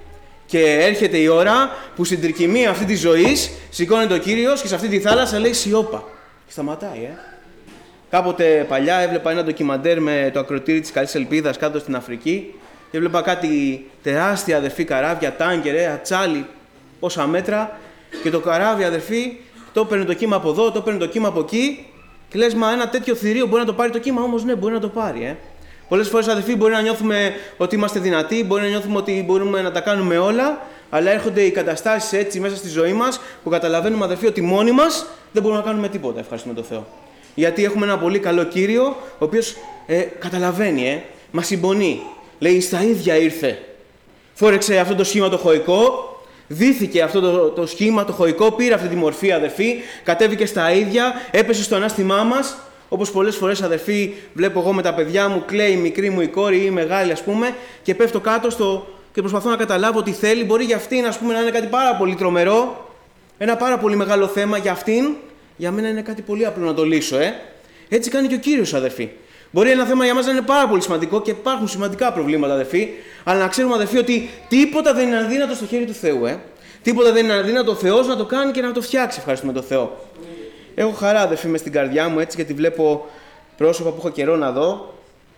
Και έρχεται η ώρα που στην τρικυμία αυτή τη ζωή σηκώνεται ο Κύριος και σε αυτή τη θάλασσα λέει σιώπα. Σταματάει, ε. Κάποτε παλιά έβλεπα ένα ντοκιμαντέρ με το ακροτήρι της Καλής Ελπίδας κάτω στην Αφρική και έβλεπα κάτι τεράστια, αδερφή, καράβια, τάνκερ, ε, ατσάλι, πόσα μέτρα. Και το καράβι, αδερφή, το παίρνει το κύμα από εδώ, το παίρνει το κύμα από εκεί. Και λες, μα ένα τέτοιο θηρίο μπορεί να το πάρει το κύμα, όμως ναι, μπορεί να το πάρει, ε. Πολλές φορές, αδερφοί, μπορεί να νιώθουμε ότι είμαστε δυνατοί, μπορεί να νιώθουμε ότι μπορούμε να τα κάνουμε όλα, αλλά έρχονται οι καταστάσεις έτσι μέσα στη ζωή μας που καταλαβαίνουμε, αδερφοί, ότι μόνοι μας δεν μπορούμε να κάνουμε τίποτα. Ευχαριστούμε τον Θεό. Γιατί έχουμε ένα πολύ καλό Κύριο, ο οποίος ε, καταλαβαίνει, ε, μας συμπονεί. Λέει, στα ίδια ήρθε. Φόρεξε αυτό το σχήμα το χωικό, δύθηκε αυτό το, το σχήμα το χωικό, πήρε αυτή τη μορφή, αδερφοί, κατέβηκε στα ίδια, έπεσε στο ανάστημά μας. Όπως πολλές φορές, αδερφοί, βλέπω εγώ με τα παιδιά μου, κλαίει η μικρή μου η κόρη ή η μεγάλη, ας πούμε, και πέφτω κάτω στο... και προσπαθώ να καταλάβω τι θέλει. Μπορεί για αυτήν, ας πούμε, να είναι κάτι πάρα πολύ τρομερό, ένα πάρα πολύ μεγάλο θέμα για αυτήν, για μένα είναι κάτι πολύ απλό να το λύσω, ε. Έτσι κάνει και ο Κύριος, αδερφοί. Μπορεί ένα θέμα για μας να είναι πάρα πολύ σημαντικό και υπάρχουν σημαντικά προβλήματα, αδερφοί, αλλά να ξέρουμε, αδερφοί, ότι τίποτα δεν είναι αδύνατο στο χέρι του Θεού, ε. Τίποτα δεν είναι αδύνατο ο Θεός να το κάνει και να το φτιάξει. Ευχαριστούμε τον Θεό. Έχω χαρά, αδερφοί, μες στην καρδιά μου, έτσι, γιατί βλέπω πρόσωπα που έχω καιρό να δω.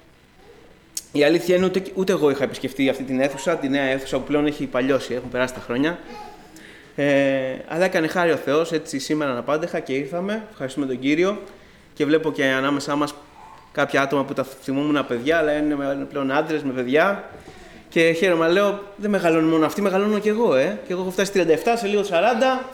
Η αλήθεια είναι ούτε, ούτε εγώ είχα επισκεφτεί αυτή την αίθουσα, τη νέα αίθουσα που πλέον έχει παλιώσει, έχουν περάσει τα χρόνια. Ε, αλλά έκανε χάρη ο Θεός, έτσι σήμερα να πάντεχα και ήρθαμε. Ευχαριστούμε τον Κύριο και βλέπω και ανάμεσά μας κάποια άτομα που τα θυμόμουν παιδιά, αλλά είναι πλέον άντρες με παιδιά. Και χαίρομαι, λέω, δεν μεγαλώνω μόνο αυτοί, μεγαλώνω κι εγώ, ε. Και εγώ έχω φτάσει τριάντα επτά, σε λίγο σαράντα.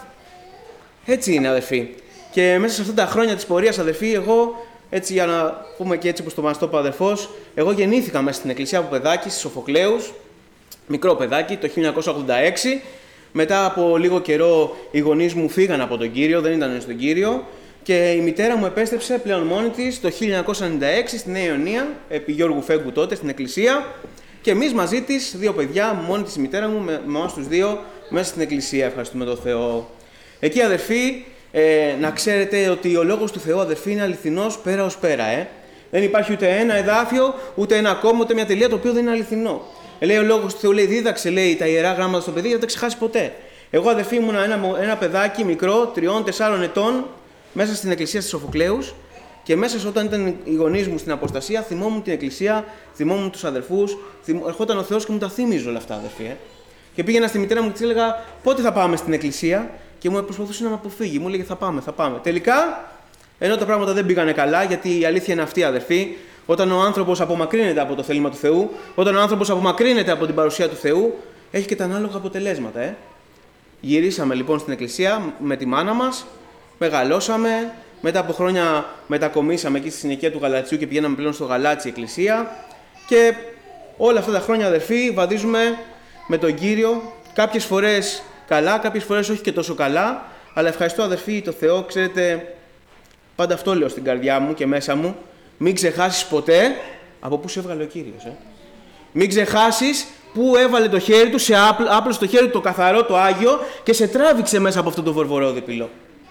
Έτσι είναι, αδερφοί. Και μέσα σε αυτά τα χρόνια της πορείας, αδερφοί, εγώ, έτσι για να πούμε και έτσι όπως το μας το είπε ο αδερφός, εγώ γεννήθηκα μέσα στην εκκλησία από παιδάκι, στις Σοφοκλέους, μικρό παιδάκι, το χίλια εννιακόσια ογδόντα έξι. Μετά από λίγο καιρό οι γονείς μου φύγαν από τον Κύριο, δεν ήταν στον Κύριο. Και η μητέρα μου επέστρεψε πλέον μόνη της το χίλια εννιακόσια ενενήντα έξι στη Νέα Ιωνία, επί Γιώργου Φέγκου τότε, στην εκκλησία. Και εμείς μαζί της, δύο παιδιά, μόνη της η μητέρα μου, με εμάς τους δύο, μέσα στην εκκλησία. Ευχαριστούμε τον Θεό. Εκεί, αδερφοί, ε, να ξέρετε ότι ο λόγος του Θεού, αδερφοί, είναι αληθινός πέρα ως πέρα. Ε. Δεν υπάρχει ούτε ένα εδάφιο, ούτε ένα κόμμα, ούτε μια τελεία το οποίο δεν είναι αληθινό. Ε, λέει ο λόγος του Θεού, λέει, δίδαξε, λέει, τα ιερά γράμματα στο παιδί, δεν τα ξεχάσει ποτέ. Εγώ, αδερφοί, ήμουν ένα, ένα παιδάκι μικρό, τριών τεσσάρων ετών, μέσα στην εκκλησία της Σοφοκλέους. Και μέσα όταν ήταν οι γονείς μου στην αποστασία, θυμόμουν την εκκλησία, θυμόμουν τους αδερφούς, θυμ... ερχόταν ο Θεός και μου τα θύμιζε όλα αυτά, αδερφοί. Ε. Και πήγαινα στη μητέρα μου και της έλεγα πότε θα πάμε στην εκκλησία, και μου προσπαθούσε να με αποφύγει. Μου έλεγε θα πάμε, θα πάμε. Τελικά, ενώ τα πράγματα δεν πήγανε καλά, γιατί η αλήθεια είναι αυτή, αδερφοί, όταν ο άνθρωπος απομακρύνεται από το θέλημα του Θεού, όταν ο άνθρωπος απομακρύνεται από την παρουσία του Θεού, έχει και τα ανάλογα αποτελέσματα. Ε. Γυρίσαμε λοιπόν στην εκκλησία με τη μάνα μας, μεγαλώσαμε. Μετά από χρόνια μετακομίσαμε εκεί στη συνοικία του Γαλατσιού και πηγαίναμε πλέον στο Γαλάτσι εκκλησία. Και όλα αυτά τα χρόνια, αδερφοί, βαδίζουμε με τον Κύριο. Κάποιες φορές καλά, κάποιες φορές όχι και τόσο καλά. Αλλά ευχαριστώ, αδερφοί, το Θεό. Ξέρετε, πάντα αυτό λέω στην καρδιά μου και μέσα μου. Μην ξεχάσεις ποτέ από πού σε έβγαλε ο Κύριος. Ε. Μην ξεχάσεις πού έβαλε το χέρι του, σε άπλωσε το χέρι του το καθαρό, το Άγιο και σε τράβηξε μέσα από αυτό το βορβορόδι πυλό.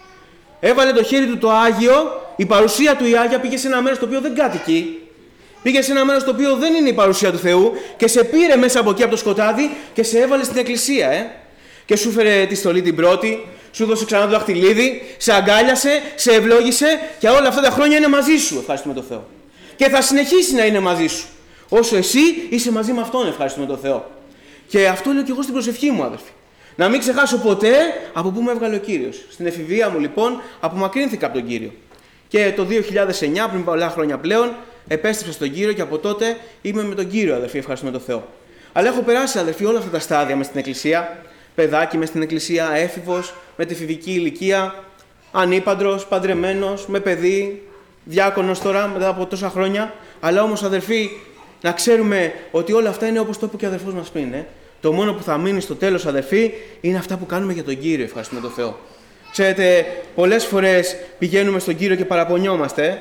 Έβαλε το χέρι του το Άγιο, η παρουσία του η Άγια πήγε σε ένα μέρος το οποίο δεν κάτοικει. Πήγε σε ένα μέρος το οποίο δεν είναι η παρουσία του Θεού και σε πήρε μέσα από εκεί από το σκοτάδι και σε έβαλε στην εκκλησία. Ε. Και σου φέρε τη στολή την πρώτη, σου δώσε ξανά το δαχτυλίδι, σε αγκάλιασε, σε ευλόγησε και όλα αυτά τα χρόνια είναι μαζί σου. Ευχαριστούμε τον Θεό. Και θα συνεχίσει να είναι μαζί σου. Όσο εσύ είσαι μαζί με αυτόν, ευχαριστούμε τον Θεό. Και αυτό λέω και εγώ στην προσευχή μου, αδερφοί. Να μην ξεχάσω ποτέ από πού με έβγαλε ο Κύριος. Στην εφηβεία μου, λοιπόν, απομακρύνθηκα από τον Κύριο. Και το δύο χιλιάδες εννιά, πριν πολλά χρόνια πλέον, επέστρεψα στον Κύριο και από τότε είμαι με τον Κύριο, αδερφοί, ευχαριστούμε τον Θεό. Αλλά έχω περάσει, αδερφοί, όλα αυτά τα στάδια μες στην εκκλησία. Παιδάκι μες στην εκκλησία, έφηβος, με τη φηβική ηλικία, ανήπαντρος, παντρεμένος, με παιδί, διάκονος τώρα μετά από τόσα χρόνια. Αλλά όμως, αδερφοί, να ξέρουμε ότι όλα αυτά είναι όπως το είπε και ο αδερφός μας πριν. Ε. Το μόνο που θα μείνει στο τέλος, αδερφοί, είναι αυτά που κάνουμε για τον Κύριο, ευχαριστούμε τον Θεό. Ξέρετε, πολλές φορές πηγαίνουμε στον Κύριο και παραπονιόμαστε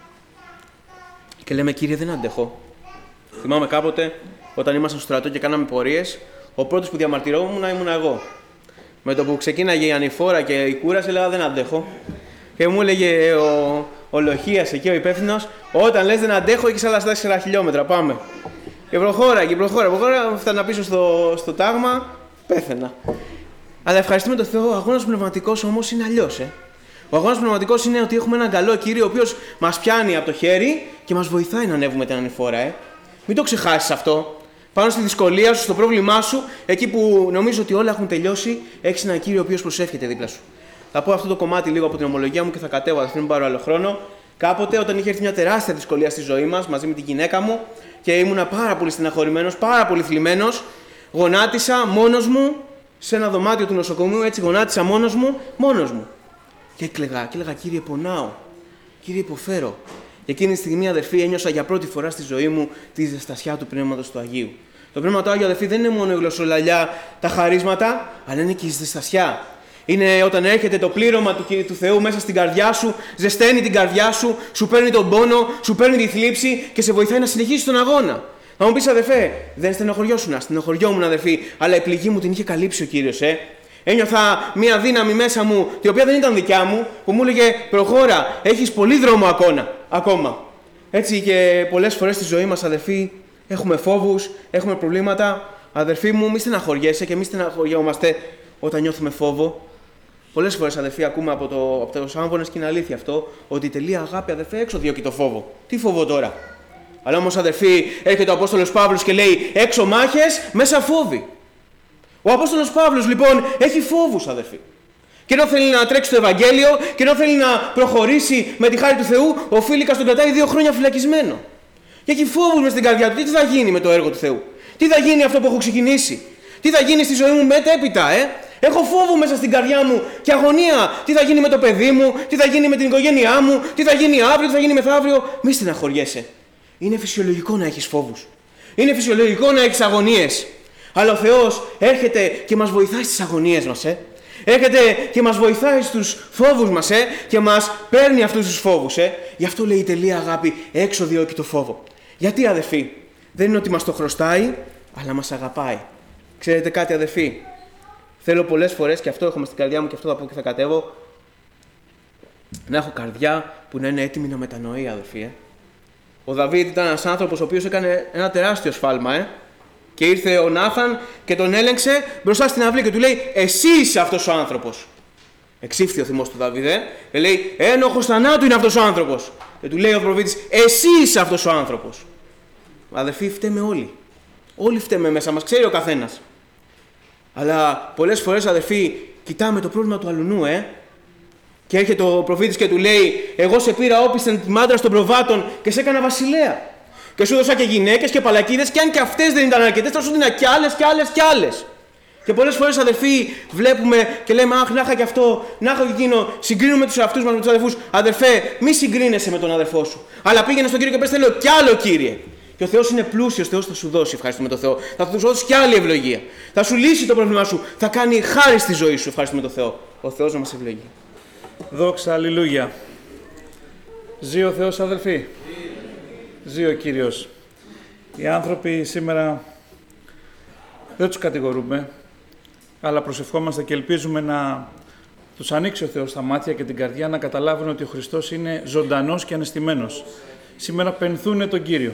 και λέμε, Κύριε, δεν αντέχω. Θυμάμαι κάποτε, όταν ήμασταν στο στρατό και κάναμε πορείες, ο πρώτος που διαμαρτυρόμουν ήμουν εγώ. Με το που ξεκίναγε η ανηφόρα και η κούραση, έλεγα, δεν αντέχω. Και μου έλεγε ο, ο Λοχίας εκεί, ο υπεύθυνος, όταν λες δεν αντέχω, έχεις άλλα τέσσερα χιλιόμετρα, πάμε. Και προχώρα, και προχώρα, προχώρα, φτάνα πίσω στο, στο τάγμα Πέθαινα. Αλλά ευχαριστούμε τον Θεό, ο αγώνας πνευματικός όμως είναι αλλιώς. Ε. Ο αγώνας πνευματικός είναι ότι έχουμε έναν καλό Κύριο, ο οποίος μας πιάνει από το χέρι και μας βοηθάει να ανέβουμε την ανηφόρα. Ε. Μην το ξεχάσεις αυτό. Πάνω στη δυσκολία σου, στο πρόβλημά σου, εκεί που νομίζω ότι όλα έχουν τελειώσει, έχεις έναν Κύριο ο οποίος προσεύχεται δίπλα σου. Θα πω αυτό το κομμάτι λίγο από την ομολογία μου και θα κατέβω, δεν πάρω άλλο χρόνο. Κάποτε, όταν είχε έρθει μια τεράστια δυσκολία στη ζωή μας, μαζί με την γυναίκα μου και ήμουνα πάρα πολύ στεναχωρημένος, πάρα πολύ θλιμμένος, γονάτισα μόνος μου σε ένα δωμάτιο του νοσοκομείου, έτσι γονάτισα μόνος μου, μόνος μου. Και έκλαιγα, και έλεγα: Κύριε, πονάω. Κύριε, υποφέρω. Και εκείνη τη στιγμή, αδερφοί, ένιωσα για πρώτη φορά στη ζωή μου τη ζεστασιά του Πνεύματος του Αγίου. Το Πνεύμα του Άγιο, αδερφοί, δεν είναι μόνο η γλωσσολαλιά, τα χαρίσματα, αλλά είναι και η ζεστασιά. Είναι όταν έρχεται το πλήρωμα του, του Θεού μέσα στην καρδιά σου, ζεσταίνει την καρδιά σου, σου παίρνει τον πόνο, σου παίρνει τη θλίψη και σε βοηθάει να συνεχίσεις τον αγώνα. Θα μου πεις, αδερφέ, δεν στενοχωριώσουνα, στενοχωριόμουν, αδερφή, αλλά η πληγή μου την είχε καλύψει ο Κύριος, ε. Ένιωθα μία δύναμη μέσα μου, η οποία δεν ήταν δικιά μου, που μου έλεγε: προχώρα, έχεις πολύ δρόμο ακόμα. ακόμα. Έτσι και πολλές φορές στη ζωή μας, αδερφοί, έχουμε φόβους, έχουμε προβλήματα. Αδερφοί μου, μη στεναχωριέσαι και μη στεναχωριόμαστε όταν νιώθουμε φόβο. Πολλές φορές, αδερφοί, ακούμε από, το, από τους άμβονες και είναι αλήθεια αυτό, ότι η τελεία αγάπη, αδερφέ, έξω διώκει το φόβο. Τι φόβο τώρα. Αλλά όμως, αδερφοί, έρχεται ο Απόστολος Παύλος και λέει: έξω μάχες, μέσα φόβοι. Ο Απόστολος Παύλος, λοιπόν, έχει φόβους, αδερφοί. Και ενώ θέλει να τρέξει το Ευαγγέλιο, και ενώ θέλει να προχωρήσει με τη χάρη του Θεού, ο Φίλικας τον κρατάει δύο χρόνια φυλακισμένο. Και έχει φόβους μες στην καρδιά του. Τι θα γίνει με το έργο του Θεού. Τι θα γίνει αυτό που έχω ξεκινήσει. Τι θα γίνει στη ζωή μου μετέπειτα, ε. Έχω φόβο μέσα στην καρδιά μου και αγωνία. Τι θα γίνει με το παιδί μου, τι θα γίνει με την οικογένειά μου, τι θα γίνει αύριο, τι θα γίνει μεθαύριο. Μη στεναχωριέσαι. Είναι φυσιολογικό να έχεις φόβους. Είναι φυσιολογικό να έχεις αγωνίες. Αλλά ο Θεός έρχεται και μας βοηθάει στις αγωνίες μας, ε. Έρχεται και μας βοηθάει στους φόβους μας, ε, και μας παίρνει αυτούς τους φόβους, ε. Γι' αυτό λέει η τελεία αγάπη, έξω διώκει το φόβο. Γιατί, αδερφοί, δεν είναι ότι μας το χρωστάει, αλλά μας αγαπάει. Ξέρετε κάτι, αδερφοί, θέλω πολλές φορές, και αυτό έχω μες στην καρδιά μου και αυτό θα πω και θα κατέβω, να έχω καρδιά που να είναι έτοιμη να μετανοεί, αδερφοί, ε. Ο Δαβίδ ήταν ένας άνθρωπος ο οποίος έκανε ένα τεράστιο σφάλμα, ε. Και ήρθε ο Νάθαν και τον έλεγξε μπροστά στην αυλή και του λέει: εσύ είσαι αυτός ο άνθρωπος. Εξήφθη ο θυμός του Δαβίδ, ε, και λέει: ένοχος θανάτου είναι αυτός ο άνθρωπος. Και του λέει ο προφήτης: εσύ είσαι αυτός ο άνθρωπος. Αδερφοί, φταίμε όλοι. Όλοι φταίμε μέσα μας, ξέρει ο καθένας. Αλλά πολλές φορές, αδερφοί, κοιτάμε το πρόβλημα του αλουνού, ε. Και έρχεται ο προφήτης και του λέει: εγώ σε πήρα όπισθεν τη μάντρα των προβάτων και σε έκανα βασιλέα. Και σου έδωσα και γυναίκες και παλακίδες, και αν και αυτές δεν ήταν αρκετές, θα σου δίνα κι άλλες κι άλλες κι άλλες. Και πολλές φορές, αδερφοί, βλέπουμε και λέμε: αχ, να είχα και αυτό, να είχα και εκείνο. Συγκρίνουμε τους εαυτούς μας με τους αδερφούς. Αδερφέ, μη συγκρίνεσαι με τον αδερφό σου. Αλλά πήγαινε στον Κύριο και πες: θέλω κι άλλο, Κύριε. Και ο Θεός είναι πλούσιος, ο Θεός θα σου δώσει, ευχαριστούμε τον Θεό. Θα σου δώσει κι άλλη ευλογία. Θα σου λύσει το πρόβλημά σου. Θα κάνει χάρη στη ζωή σου, ευχαριστούμε τον Θεό. Ο Θεός να μας ευλογεί. Δόξα, αλληλούια. Ζει ο Θεός, αδελφοί. Ζει ο Κύριος. Οι άνθρωποι σήμερα δεν τους κατηγορούμε, αλλά προσευχόμαστε και ελπίζουμε να τους ανοίξει ο Θεός τα μάτια και την καρδιά να καταλάβουν ότι ο Χριστός είναι ζωντανός και ανεστημένος. Σήμερα πενθούνε τον Κύριο.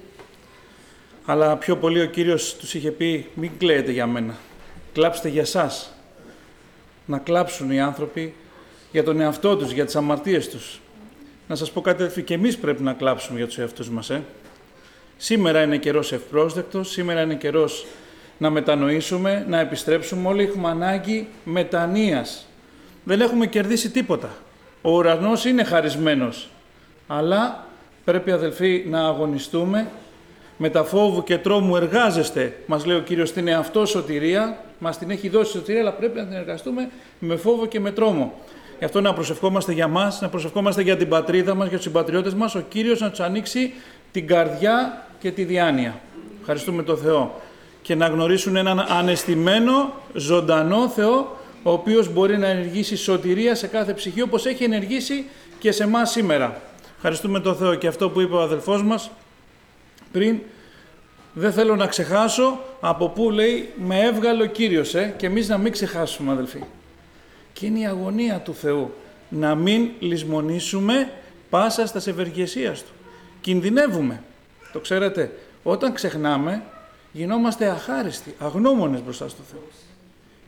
Αλλά πιο πολύ ο Κύριος τους είχε πει: μην κλαίετε για μένα, κλάψτε για σας. Να κλάψουν οι άνθρωποι για τον εαυτό τους, για τις αμαρτίες τους. Να σας πω κάτι, αδελφοί, και εμείς πρέπει να κλάψουμε για τους εαυτούς μας. Ε. Σήμερα είναι καιρός ευπρόσδεκτος, σήμερα είναι καιρός να μετανοήσουμε, να επιστρέψουμε. Όλοι έχουμε ανάγκη μετανοίας. Δεν έχουμε κερδίσει τίποτα. Ο ουρανός είναι χαρισμένος. Αλλά πρέπει, αδελφοί, να αγωνιστούμε. Με τα φόβου και τρόμου εργάζεστε. Μας λέει ο Κύριος στην εαυτό σωτηρία. Μας την έχει δώσει σωτηρία, αλλά πρέπει να την εργαστούμε με φόβο και με τρόμο. Γι' αυτό να προσευχόμαστε για μας, να προσευχόμαστε για την πατρίδα μας, για τους συμπατριώτες μας, ο Κύριος να τους ανοίξει την καρδιά και τη διάνοια. Ευχαριστούμε τον Θεό. Και να γνωρίσουν έναν ανεστημένο, ζωντανό Θεό, ο οποίος μπορεί να ενεργήσει σωτηρία σε κάθε ψυχή, όπως έχει ενεργήσει και σε εμάς σήμερα. Ευχαριστούμε τον Θεό. Και αυτό που είπε ο αδελφός μας πριν, δεν θέλω να ξεχάσω από πού, λέει, με έβγαλε ο Κύριος, ε, και εμείς να μην ξεχάσουμε, αδελφοί. Και είναι η αγωνία του Θεού, να μην λησμονήσουμε πάσα στας ευεργεσίας Του. Κινδυνεύουμε, το ξέρετε, όταν ξεχνάμε γινόμαστε αχάριστοι, αγνώμονες μπροστά στο Θεό.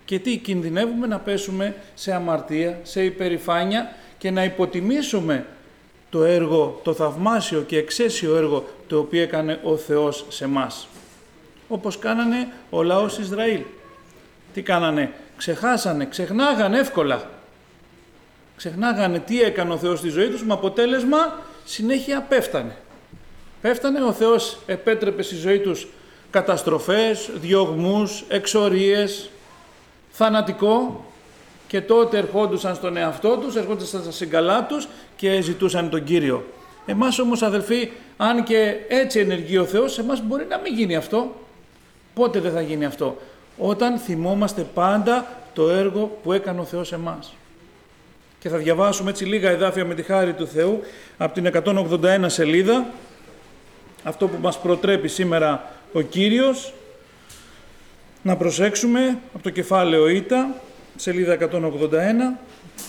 Και τι, κινδυνεύουμε να πέσουμε σε αμαρτία, σε υπερηφάνεια και να υποτιμήσουμε το έργο, το θαυμάσιο και εξαίσιο έργο το οποίο έκανε ο Θεός σε μας. Όπως κάνανε ο λαός Ισραήλ. Τι κάνανε, ξεχάσανε, ξεχνάγανε εύκολα. Ξεχνάγανε τι έκανε ο Θεός στη ζωή τους, με αποτέλεσμα συνέχεια πέφτανε. Πέφτανε, ο Θεός επέτρεπε στη ζωή τους καταστροφές, διωγμούς, εξορίες, θανατικό, και τότε ερχόντουσαν στον εαυτό τους, ερχόντουσαν στα συγκαλά τους και ζητούσαν τον Κύριο. Εμάς όμως, αδελφοί, αν και έτσι ενεργεί ο Θεός, εμάς μπορεί να μην γίνει αυτό. Πότε δεν θα γίνει αυτό? Όταν θυμόμαστε πάντα το έργο που έκανε ο Θεός εμάς. Και θα διαβάσουμε έτσι λίγα εδάφια με τη χάρη του Θεού από την εκατόν ογδόντα ένα σελίδα, αυτό που μας προτρέπει σήμερα ο Κύριος. Να προσέξουμε από το κεφάλαιο Ήτα, σελίδα εκατόν ογδόντα ένα.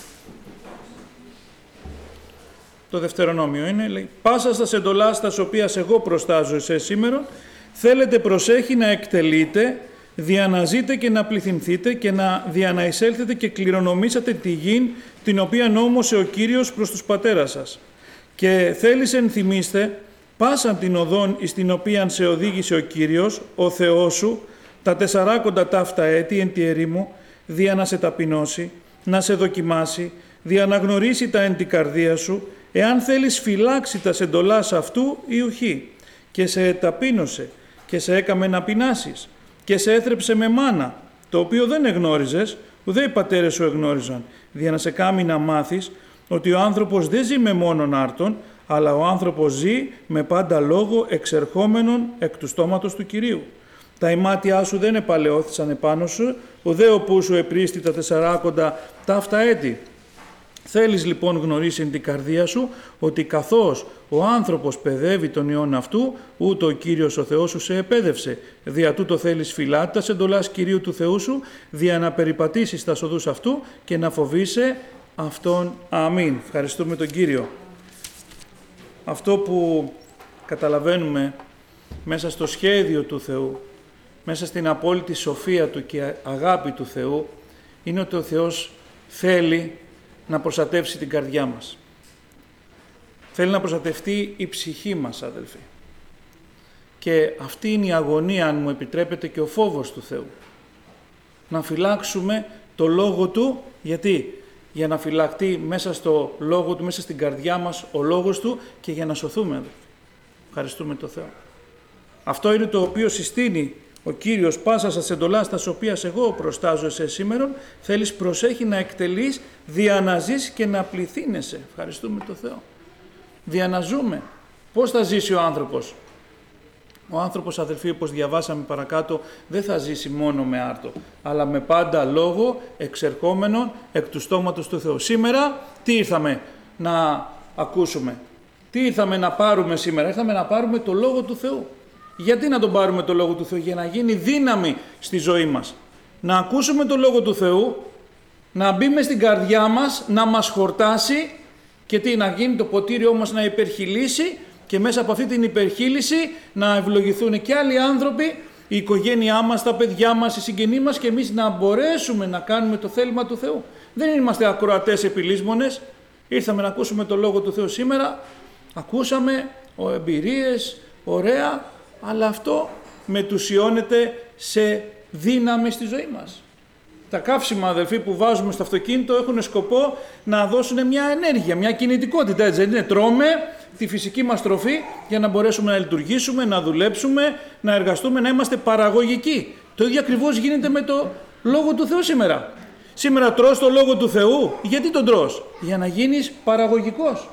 Το Δευτερονόμιο είναι, λέει, «Πάσα στας εντολάς τας οποίας εγώ προστάζω εσές σήμερα, θέλετε προσέχει να εκτελείτε, διαναζείτε και να πληθυνθείτε και να διαναεισέλθετε και κληρονομήσατε τη γη την οποία νόμωσε ο Κύριος προς τους πατέρας σας. Και θέλησεν θυμίστε πάσαν την οδόν εις την οποία σε οδήγησε ο Κύριος, ο Θεός σου, τα τεσσαράκοντα ταύτα έτη εν τη ερήμου, δια να σε ταπεινώσει, να σε δοκιμάσει, δια να γνωρίσει τα εν την καρδία σου, εάν θέλεις φυλάξει τα εντολάς αυτού ή ουχή. Και σε ταπείνωσε και σε έκαμε να πεινάσεις και σε έθρεψε με μάνα, το οποίο δεν εγνώριζες, ουδέ οι πατέρες σου εγνώριζαν, δια να σε κάνει να μάθεις ότι ο άνθρωπος δεν ζει με μόνον άρτον, αλλά ο άνθρωπος ζει με πάντα λόγο εξερχόμενον εκ του στόματος του Κυρίου. Τα ημάτια σου δεν επαλαιώθησαν επάνω σου, ουδέ οπού σου επρίστη τα τεσσαράκοντα ταύτα έτη. Θέλεις λοιπόν γνωρίσιν την καρδία σου, ότι καθώς ο άνθρωπος παιδεύει τον ιόν αυτού, ούτω ο Κύριος ο Θεός σου σε επέδευσε. Δια τούτο θέλεις φυλάτας εντολάς Κυρίου του Θεού σου, δια να περιπατήσεις τα οδούς αυτού και να φοβείσαι αυτόν. Αμήν. Ευχαριστούμε τον Κύριο. Αυτό που καταλαβαίνουμε μέσα στο σχέδιο του Θεού, μέσα στην απόλυτη σοφία Του και αγάπη του Θεού, είναι ότι ο Θεός θέλει να προστατεύσει την καρδιά μας. Θέλει να προστατευτεί η ψυχή μας, αδελφοί. Και αυτή είναι η αγωνία, αν μου επιτρέπετε, και ο φόβος του Θεού. Να φυλάξουμε το Λόγο Του, γιατί? Για να φυλακτεί μέσα στο Λόγο Του, μέσα στην καρδιά μας ο Λόγος Του και για να σωθούμε, αδελφοί. Ευχαριστούμε τον Θεό. Αυτό είναι το οποίο συστήνει ο Κύριος, πάσα σας εντολάς τας οποίας εγώ προστάζω εσές σήμερον, θέλεις προσέχει να εκτελείς, δια να ζεις και να πληθύνεσαι. Ευχαριστούμε τον Θεό. Δια να ζούμε. Πώς θα ζήσει ο άνθρωπος? Ο άνθρωπος, αδελφοί, όπως διαβάσαμε παρακάτω, δεν θα ζήσει μόνο με άρτο, αλλά με πάντα λόγο εξερχόμενον εκ του στόματος του Θεού. Σήμερα τι ήρθαμε να ακούσουμε? Τι ήρθαμε να πάρουμε σήμερα? Ήρθαμε να πάρουμε το Λόγο του Θεού. Γιατί να τον πάρουμε το Λόγο του Θεού? Για να γίνει δύναμη στη ζωή μας. Να ακούσουμε το Λόγο του Θεού, να μπει μες στην καρδιά μας, να μας χορτάσει και τι, να γίνει το ποτήριό μας να υπερχειλήσει και μέσα από αυτή την υπερχείληση να ευλογηθούν και άλλοι άνθρωποι, η οικογένειά μας, τα παιδιά μας, οι συγγενείς μας και εμείς να μπορέσουμε να κάνουμε το θέλημα του Θεού. Δεν είμαστε ακροατές επιλύσμονες. Ήρθαμε να ακούσουμε το Λόγο του Θεού σήμερα, ακούσαμε εμπειρίες, ωραία, αλλά αυτό μετουσιώνεται σε δύναμη στη ζωή μας. Τα καύσιμα, αδελφοί, που βάζουμε στο αυτοκίνητο έχουν σκοπό να δώσουν μια ενέργεια, μια κινητικότητα, έτσι δεν είναι? Τρώμε τη φυσική μας τροφή για να μπορέσουμε να λειτουργήσουμε, να δουλέψουμε, να εργαστούμε, να είμαστε παραγωγικοί. Το ίδιο ακριβώς γίνεται με το Λόγο του Θεού σήμερα. Σήμερα τρως το Λόγο του Θεού. Γιατί τον τρως? Για να γίνεις παραγωγικός.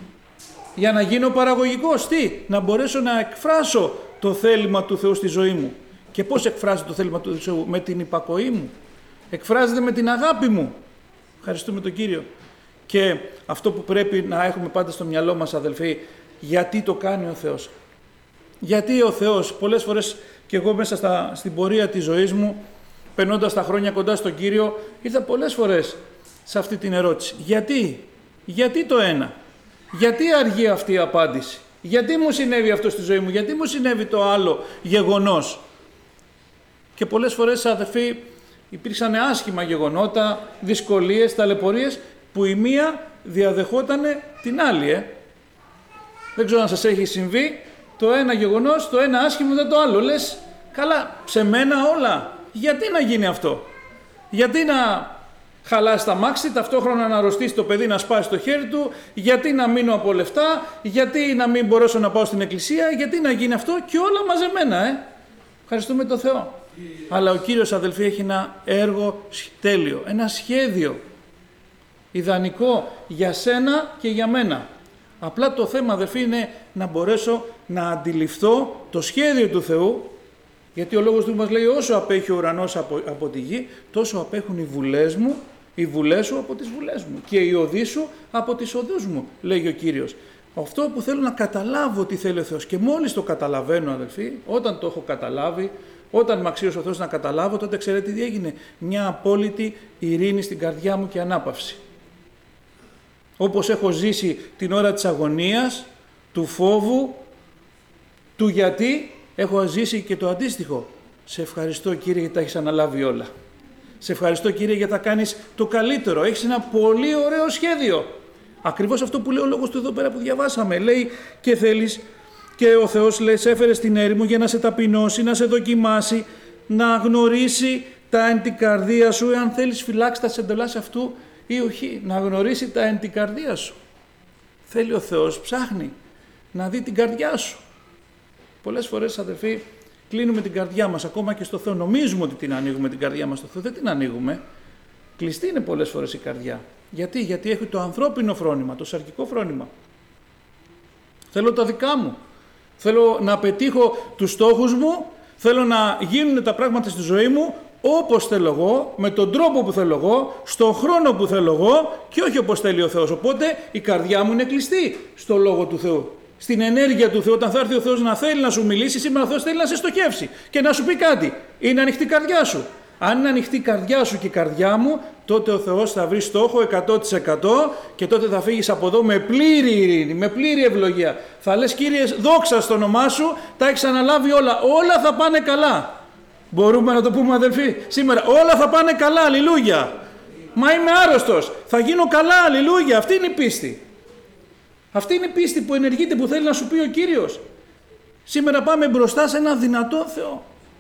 Για να γίνω παραγωγικός, τι? Να μπορέσω να εκφράσω το θέλημα του Θεού στη ζωή μου. Και πώς εκφράζεται το θέλημα του Θεού? Με την υπακοή μου. Εκφράζεται με την αγάπη μου. Ευχαριστούμε τον Κύριο. Και αυτό που πρέπει να έχουμε πάντα στο μυαλό μας, αδελφοί, γιατί το κάνει ο Θεός? Γιατί ο Θεός? Πολλές φορές και εγώ μέσα στα, στην πορεία της ζωής μου, περνώντας τα χρόνια κοντά στον Κύριο, ήρθα πολλές φορές σε αυτή την ερώτηση. Γιατί? Γιατί το ένα? Γιατί αργεί αυτή η απάντηση? Γιατί μου συνέβη αυτό στη ζωή μου? Γιατί μου συνέβη το άλλο γεγονός? Και πολλές φορές, αδελφοί, Υπήρξαν άσχημα γεγονότα, δυσκολίες, ταλαιπωρίες που η μία διαδεχότανε την άλλη. Ε. Δεν ξέρω αν σας έχει συμβεί το ένα γεγονός, το ένα άσχημο δεν το άλλο. Λες, καλά, σε μένα όλα. Γιατί να γίνει αυτό? Γιατί να χαλάσει τα μάξι, ταυτόχρονα να αρρωστήσει το παιδί, να σπάσει το χέρι του, γιατί να μείνω από λεφτά, γιατί να μην μπορέσω να πάω στην εκκλησία, γιατί να γίνει αυτό και όλα μαζεμένα, ε. Ευχαριστούμε τον Θεό. Αλλά ο Κύριος, αδελφοί, έχει ένα έργο τέλειο, ένα σχέδιο ιδανικό για σένα και για μένα. Απλά το θέμα, αδελφοί, είναι να μπορέσω να αντιληφθώ το σχέδιο του Θεού, γιατί ο λόγος του μας λέει όσο απέχει ο ουρανός από, από τη γη, τόσο απέχουν οι βουλές μου, οι βουλές σου από τις βουλές μου και οι οδοί σου από τις οδούς μου, λέγει ο Κύριος. Αυτό που θέλω να καταλάβω τι θέλει ο Θεός, και μόλις το καταλαβαίνω, αδελφοί, όταν το έχω καταλάβει, όταν με αξίωσε ο Θεός να καταλάβω, τότε ξέρετε τι έγινε? Μια απόλυτη ειρήνη στην καρδιά μου και ανάπαυση. Όπως έχω ζήσει την ώρα της αγωνίας, του φόβου, του γιατί, έχω ζήσει και το αντίστοιχο. Σε ευχαριστώ, Κύριε, γιατί τα έχεις αναλάβει όλα. Σε ευχαριστώ, Κύριε, γιατί θα κάνεις το καλύτερο. Έχεις ένα πολύ ωραίο σχέδιο. Ακριβώς αυτό που λέει ο λόγος του εδώ πέρα που διαβάσαμε. Λέει και θέλεις, και ο Θεός λέει, σε έφερε στην έρημο για να σε ταπεινώσει, να σε δοκιμάσει, να γνωρίσει τα εν την καρδία σου, εάν θέλεις φυλάξει τα εντολάς αυτού ή όχι, να γνωρίσει τα εν την καρδία σου. Θέλει ο Θεός, ψάχνει να δει την καρδιά σου. Πολλές φορές, αδελφοί, κλείνουμε την καρδιά μας ακόμα και στο Θεό. Νομίζουμε ότι την ανοίγουμε την καρδιά μας στο Θεό. Δεν την ανοίγουμε. Κλειστή είναι πολλές φορές η καρδιά. Γιατί? Γιατί έχει το ανθρώπινο φρόνημα, το σαρκικό φρόνημα. Θέλω τα δικά μου. Θέλω να πετύχω τους στόχους μου. Θέλω να γίνουν τα πράγματα στη ζωή μου όπως θέλω εγώ, με τον τρόπο που θέλω εγώ, στον χρόνο που θέλω εγώ και όχι όπως θέλει ο Θεός. Οπότε η καρδιά μου είναι κλειστή στο Λόγο του Θεού. Στην ενέργεια του Θεού, όταν θα έρθει ο Θεός να θέλει να σου μιλήσει, σήμερα ο Θεός θέλει να σε στοχεύσει και να σου πει κάτι. Είναι ανοιχτή η καρδιά σου. Αν είναι ανοιχτή η καρδιά σου και η καρδιά μου, τότε ο Θεός θα βρει στόχο εκατό τοις εκατό και τότε θα φύγεις από εδώ με πλήρη ειρήνη, με πλήρη ευλογία. Θα λες, Κύριε, δόξα στο όνομά σου, τα έχεις αναλάβει όλα. Όλα θα πάνε καλά. Μπορούμε να το πούμε, αδελφοί, σήμερα? Όλα θα πάνε καλά, αλληλούια. Μα είμαι άρρωστος. Θα γίνω καλά, αλληλούια. Αυτή είναι η πίστη. Αυτή είναι η πίστη που ενεργείται, που θέλει να σου πει ο Κύριος. Σήμερα πάμε μπροστά σε ένα δυνατό Θεό.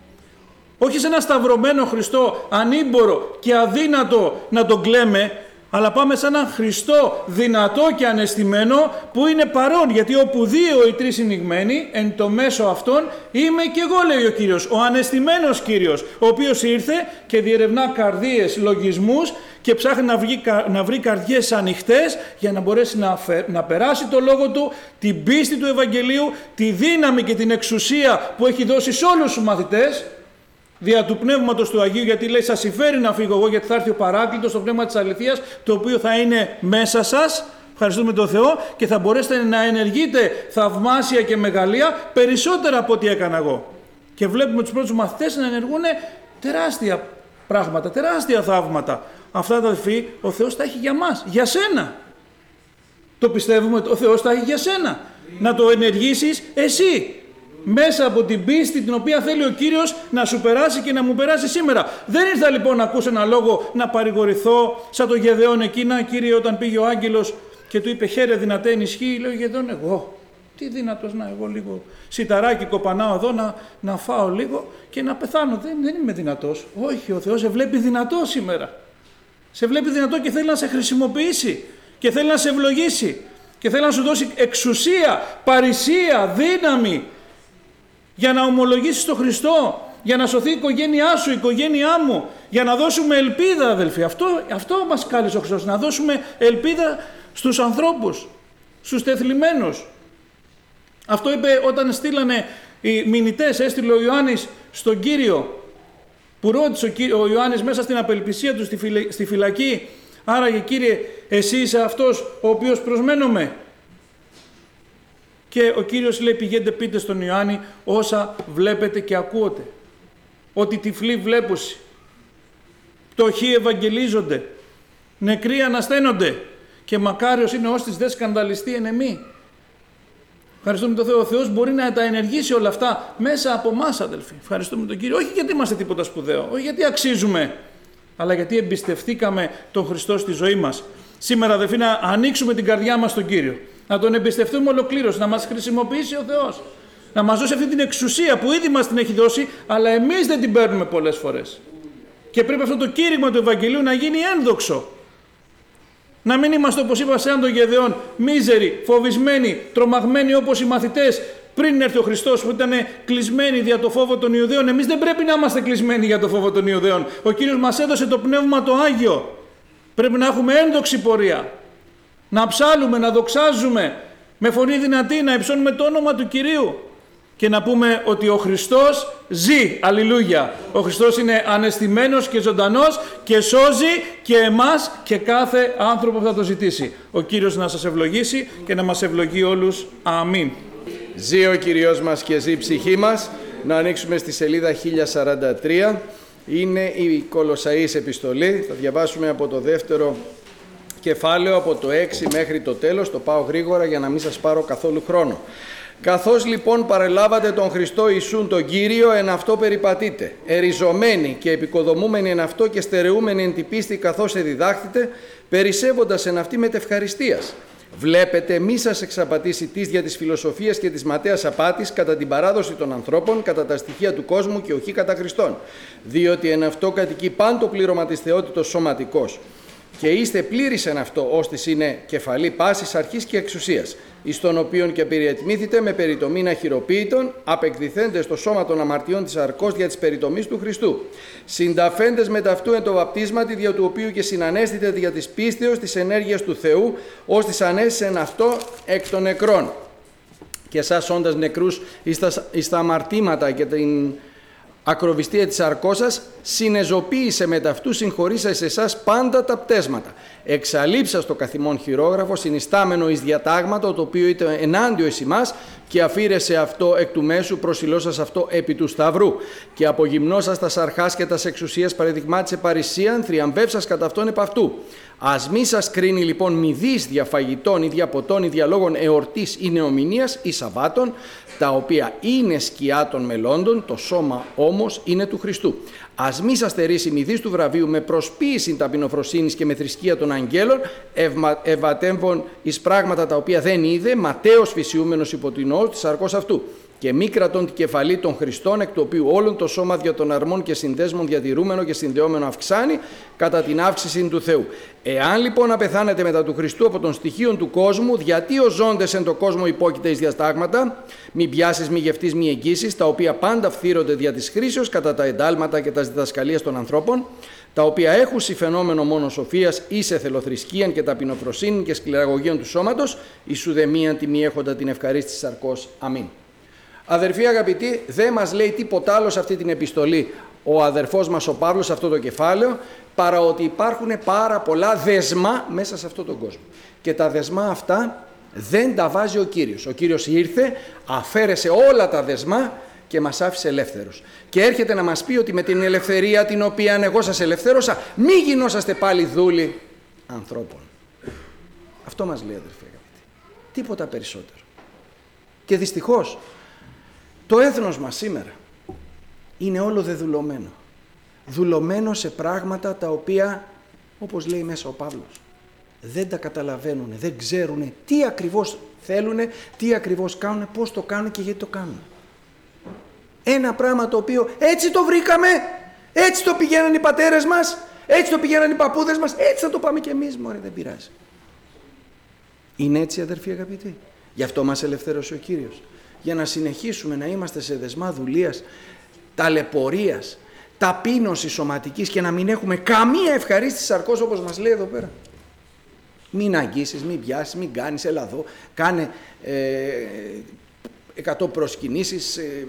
Όχι σε ένα σταυρωμένο Χριστό, ανήμπορο και αδύνατο να τον κλαίμε, αλλά πάμε σε έναν Χριστό δυνατό και ανεστημένο που είναι παρόν, γιατί όπου δύο ή τρεις συνηγμένοι, εν το μέσο αυτών είμαι και εγώ, λέει ο Κύριος, ο ανεστημένος Κύριος, ο οποίος ήρθε και διερευνά καρδίες, λογισμούς και ψάχνει να, βγει, να βρει καρδιές ανοιχτές για να μπορέσει να, φε, να περάσει το λόγο του, την πίστη του Ευαγγελίου, τη δύναμη και την εξουσία που έχει δώσει σε όλους τους μαθητές, δια του Πνεύματος του Αγίου, γιατί λέει σας συμφέρει να φύγω εγώ, γιατί θα έρθει ο Παράκλητος, το Πνεύμα της Αληθείας, το οποίο θα είναι μέσα σας, ευχαριστούμε τον Θεό, και θα μπορέσετε να ενεργείτε θαυμάσια και μεγαλεία περισσότερα από ό,τι έκανα εγώ. Και βλέπουμε τους πρώτους μαθητές να ενεργούν τεράστια πράγματα, τεράστια θαύματα. Αυτά, αδελφοί, ο Θεός τα έχει για μας, για σένα. Το πιστεύουμε, ο Θεός τα έχει για σένα. Να το ενεργήσεις εσύ. Μέσα από την πίστη την οποία θέλει ο Κύριος να σου περάσει και να μου περάσει σήμερα. Δεν ήρθα λοιπόν να ακούσω ένα λόγο να παρηγορηθώ σαν το Γεδεών εκείνα, Κύριε, όταν πήγε ο άγγελος και του είπε χαίρε δυνατέ ενισχύει, λέει ο Γεδεών, εγώ τι δυνατός να, εγώ λίγο σιταράκι κοπανάω εδώ να, να φάω λίγο και να πεθάνω. Δεν, δεν είμαι δυνατός. Όχι, ο Θεός σε βλέπει δυνατό σήμερα. Σε βλέπει δυνατό και θέλει να σε χρησιμοποιήσει και θέλει να σε ευλογήσει και θέλει να σου δώσει εξουσία, παρησία, δύναμη, για να ομολογήσεις τον Χριστό, για να σωθεί η οικογένειά σου, η οικογένειά μου, για να δώσουμε ελπίδα, αδελφοί. Αυτό, αυτό μας κάλεσε ο Χριστός, να δώσουμε ελπίδα στους ανθρώπους, στους τεθλιμμένους. Αυτό είπε όταν στείλανε οι μηνυτές, έστειλε ο Ιωάννης στον Κύριο, που ρώτησε ο Ιωάννης μέσα στην απελπισία του στη φυλακή, άραγε Κύριε, εσύ είσαι αυτός ο οποίος προσμένομαι? Και ο Κύριος λέει, πηγαίνετε πείτε στον Ιωάννη όσα βλέπετε και ακούτε. Ότι τυφλοί βλέπουσι, πτωχοί ευαγγελίζονται, νεκροί ανασταίνονται και μακάριος είναι όστις δε σκανδαλιστεί εν εμεί. Ευχαριστούμε τον Θεό. Ο Θεός μπορεί να τα ενεργήσει όλα αυτά μέσα από εμάς, αδελφοί. Ευχαριστούμε τον Κύριο. Όχι γιατί είμαστε τίποτα σπουδαίο, όχι γιατί αξίζουμε, αλλά γιατί εμπιστευτήκαμε τον Χριστό στη ζωή μας. Σήμερα, αδελφοί, να ανοίξουμε την καρδιά μας στον Κύριο, να τον εμπιστευτούμε ολοκλήρως, να μας χρησιμοποιήσει ο Θεός, να μας δώσει αυτή την εξουσία που ήδη μας την έχει δώσει, αλλά εμείς δεν την παίρνουμε πολλές φορές. Και πρέπει αυτό το κήρυγμα του Ευαγγελίου να γίνει ένδοξο. Να μην είμαστε, όπως είπα σε έναν των Γεδεών, μίζεροι, φοβισμένοι, τρομαγμένοι όπως οι μαθητές πριν έρθει ο Χριστός που ήταν κλεισμένοι δια το φόβο των Ιουδαίων. Εμείς δεν πρέπει να είμαστε κλεισμένοι για το φόβο των Ιουδαίων. Ο Κύριος μας έδωσε το Πνεύμα το Άγιο. Πρέπει να έχουμε ένδοξη πορεία. Να ψάλουμε, να δοξάζουμε με φωνή δυνατή, να υψώνουμε το όνομα του Κυρίου. Και να πούμε ότι ο Χριστός ζει, αλληλούια. Ο Χριστός είναι ανεστημένος και ζωντανός και σώζει και εμάς και κάθε άνθρωπο που θα το ζητήσει. Ο Κύριος να σας ευλογήσει και να μας ευλογεί όλους. Αμήν. Ζει ο Κύριος μας και ζει η ψυχή μας. Να ανοίξουμε στη σελίδα χίλια σαράντα τρία. Είναι η Κολοσσαείς επιστολή. Θα διαβάσουμε από το δεύτερο κεφάλαιο, από το έξι μέχρι το τέλος. Το πάω γρήγορα για να μην σας πάρω καθόλου χρόνο. Καθώς λοιπόν παρελάβατε τον Χριστό Ιησούν τον Κύριο, εν αυτό περιπατείτε, εριζωμένοι και επικοδομούμενοι εν αυτό και στερεούμενοι εν την πίστη καθώς εδιδάχθητε, περισσεύοντας εν αυτή μετευχαριστίας. Βλέπετε μη σας εξαπατήσει της δια της φιλοσοφίας και της ματαίας απάτης κατά την παράδοση των ανθρώπων, κατά τα στοιχεία του κόσμου και οχι κατά Χριστόν, διότι εν αυτό κατοικεί παν το πλήρωμα της θεότητος σωματικός. Και είστε πλήρης εν αυτό, ώστις είναι κεφαλή πάσης αρχής και εξουσίας, εις τον οποίον και περιετμήθητε με περιτομήν αχυροποίητον, απεκδηθέντες στο σώμα των αμαρτιών της αρκός δια της περιτομής του Χριστού. Συνταφέντες με ταυτού εν το βαπτίσματι, δια του οποίου και συνανέστητε δια της πίστεως της ενέργειας του Θεού, ώστις ανέστησεν αυτό εκ των νεκρών. Και εσάς όντας νεκρούς εις τα, εις τα αμαρτήματα και την ακροβιστία της αρκός σας, συνεζοποίησε με ταυτού συγχωρήσα σε εσάς πάντα τα πτέσματα. Εξαλείψα στο καθημόν χειρόγραφο, συνιστάμενο εις διατάγματα, το οποίο ήταν ενάντιο εις ημάς, και αφήρεσε αυτό εκ του μέσου, προσιλώσας αυτό επί του σταυρού. Και απογυμνώσας τα αρχάς και τας εξουσίας παρεδειγμάτισε παρησίαν, θριαμβεύσας κατά αυτόν επ' αυτού. Ας μη σας κρίνει λοιπόν μηδείς διαφαγητών ή διαποτών ή διαλόγων εορτής ή νεομηνίας ή σαββάτων, τα οποία είναι σκιά των μελώντων, το σώμα όμως είναι του Χριστού. Ας μη σας στερήσει μηδείς του βραβείου με προσποίηση ταπεινοφροσύνης και με θρησκεία των αγγέλων, ευμα, ευατέμβων εις πράγματα τα οποία δεν είδε, ματέως φυσιούμενος υπό την νόος της αρκός αυτού. Και μη κρατών την κεφαλή των Χριστών, εκ του οποίου όλων το σώμα δια των αρμών και συνδέσμων διατηρούμενο και συνδεόμενο αυξάνει κατά την αύξηση του Θεού. Εάν λοιπόν απεθάνετε μετά του Χριστού από των στοιχείων του κόσμου, γιατί ο ζώντες εν το κόσμο υπόκειται εις διαστάγματα, μη πιάσεις, μη γευτείς, μη εγγύσεις, τα οποία πάντα φθείρονται δια της χρήσεως κατά τα εντάλματα και τα διδασκαλίες των ανθρώπων, τα οποία έχουν συμφαινόμενο μόνο σοφίας ή σε θελοθρησκείαν και ταπεινοφροσύνη και σκληραγωγίων του σώματος, εις ουδεμίαν τιμή έχοντα την ευχαρίστηση της αρκός. Αμήν. Αδερφοί αγαπητοί, δεν μας λέει τίποτα άλλο σε αυτή την επιστολή ο αδερφός μας ο Παύλος σε αυτό το κεφάλαιο, παρά ότι υπάρχουν πάρα πολλά δεσμά μέσα σε αυτόν τον κόσμο. Και τα δεσμά αυτά δεν τα βάζει ο Κύριος. Ο Κύριος ήρθε, αφαίρεσε όλα τα δεσμά και μας άφησε ελεύθερους. Και έρχεται να μας πει ότι με την ελευθερία την οποία εγώ σας ελευθέρωσα, μη γινόσαστε πάλι δούλοι ανθρώπων. Αυτό μας λέει, αδερφοί αγαπητοί. Τίποτα περισσότερο. Και δυστυχώς το έθνος μας σήμερα είναι όλο δεδουλωμένο. Δουλωμένο σε πράγματα τα οποία, όπως λέει μέσα ο Παύλος, δεν τα καταλαβαίνουν, δεν ξέρουν τι ακριβώς θέλουν, τι ακριβώς κάνουν, πώς το κάνουν και γιατί το κάνουν. Ένα πράγμα το οποίο έτσι το βρήκαμε, έτσι το πηγαίναν οι πατέρες μας, έτσι το πηγαίναν οι παππούδες μας, έτσι θα το πάμε κι εμείς, μωρέ, δεν πειράζει. Είναι έτσι, αδερφοί αγαπητοί. Γι' αυτό μας ελευθέρωσε ο Κύριος. Για να συνεχίσουμε να είμαστε σε δεσμά δουλείας, ταλαιπωρίας, ταπείνωση σωματικής και να μην έχουμε καμία ευχαρίστηση σαρκός, όπως μας λέει εδώ πέρα. Μην αγγίσεις, μην πιάσεις, μην κάνεις, έλα εδώ, κάνε ε, εκατό προσκυνήσεις. Ε,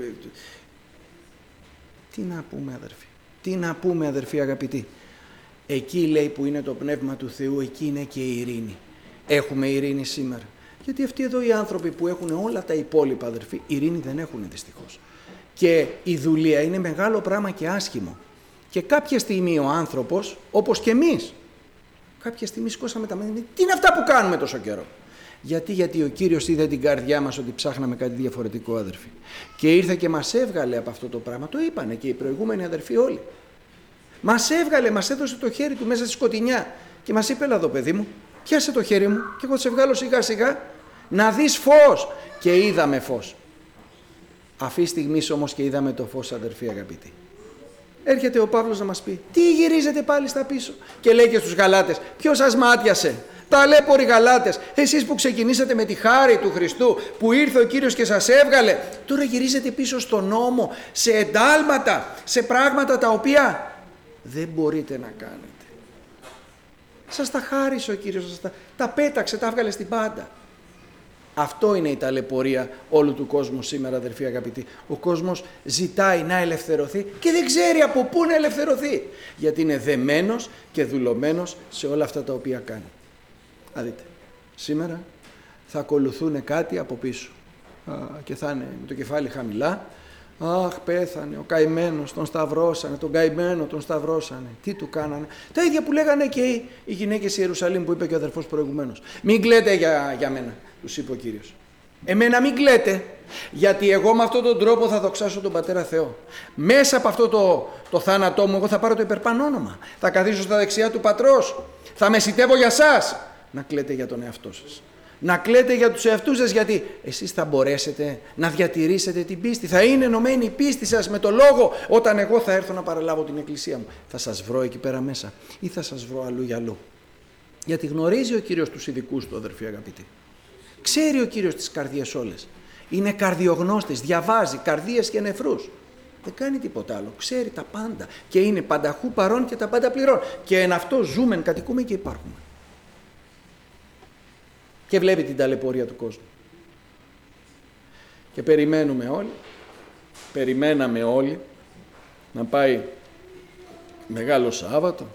τι να πούμε, αδερφοί, τι να πούμε, αδερφοί αγαπητοί. Εκεί λέει που είναι το Πνεύμα του Θεού, εκεί είναι και η ειρήνη. Έχουμε ειρήνη σήμερα. Γιατί αυτοί εδώ οι άνθρωποι που έχουν όλα τα υπόλοιπα, αδερφοί, ειρήνη δεν έχουν δυστυχώς. Και η δουλεία είναι μεγάλο πράγμα και άσχημο. Και κάποια στιγμή ο άνθρωπος, όπως και εμείς, κάποια στιγμή σηκώσαμε τα μάτια, τι είναι αυτά που κάνουμε τόσο καιρό. Γιατί, γιατί ο Κύριος είδε την καρδιά μας ότι ψάχναμε κάτι διαφορετικό, αδερφοί. Και ήρθε και μας έβγαλε από αυτό το πράγμα. Το είπανε και οι προηγούμενοι αδερφοί όλοι. Μας έβγαλε, μας έδωσε το χέρι του μέσα στη σκοτεινιά και μας είπε, έλα εδώ παιδί μου, πιάσε το χέρι μου και εγώ θα σε βγάλω σιγά σιγά να δεις φως. Και είδαμε φως. Αυτή τη στιγμή όμως και είδαμε το φως, αδερφοί αγαπητοί. Έρχεται ο Παύλος να μας πει, τι γυρίζετε πάλι στα πίσω? Και λέει και στους Γαλάτες, ποιος σας μάτιασε? Ταλέποροι Γαλάτες, εσείς που ξεκινήσατε με τη χάρη του Χριστού, που ήρθε ο Κύριος και σας έβγαλε, τώρα γυρίζετε πίσω στον νόμο, σε εντάλματα, σε πράγματα τα οποία δεν μπορείτε να κάνετε. Σας τα χάρισε ο Κύριος, σας τα, τα πέταξε, τα έβγαλε στην πάντα. Αυτό είναι η ταλαιπωρία όλου του κόσμου σήμερα, αδερφοί αγαπητοί. Ο κόσμος ζητάει να ελευθερωθεί και δεν ξέρει από πού να ελευθερωθεί, γιατί είναι δεμένος και δουλωμένος σε όλα αυτά τα οποία κάνει. Να δείτε, σήμερα θα ακολουθούν κάτι από πίσω Α, και θα είναι με το κεφάλι χαμηλά. Αχ, πέθανε ο καημένος, τον σταυρώσανε, τον καημένο τον σταυρώσανε. Τι του κάνανε? Τα ίδια που λέγανε και οι, οι γυναίκες Ιερουσαλήμ που είπε και ο αδερφός προηγουμένως. Μην κλαίτε για, για μένα, τους είπε ο Κύριος. Εμένα μην κλαίτε, γιατί εγώ με αυτόν τον τρόπο θα δοξάσω τον Πατέρα Θεό. Μέσα από αυτό το, το θάνατό μου εγώ θα πάρω το υπερπάνω όνομα. Θα καθίσω στα δεξιά του Πατρός. Θα μεσητεύω για σας. Να κλαίτε για τον εαυτό σας. Να κλαίτε για τους εαυτούς σας, γιατί εσείς θα μπορέσετε να διατηρήσετε την πίστη. Θα είναι ενωμένη η πίστη σας με το λόγο όταν εγώ θα έρθω να παραλάβω την εκκλησία μου. Θα σας βρω εκεί πέρα μέσα ή θα σας βρω αλλού για αλλού? Γιατί γνωρίζει ο Κύριος τους ειδικούς του, αδερφοί αγαπητοί. Ξέρει ο Κύριος τις καρδιές όλες. Είναι καρδιογνώστης, διαβάζει καρδίες και νεφρούς. Δεν κάνει τίποτα άλλο. Ξέρει τα πάντα και είναι πανταχού παρών και τα πάντα πληρών. Και εν αυτό ζούμε, κατοικούμε και υπάρχουμε. Και βλέπει την ταλαιπωρία του κόσμου. Και περιμένουμε όλοι, περιμέναμε όλοι να πάει Μεγάλο Σάββατο,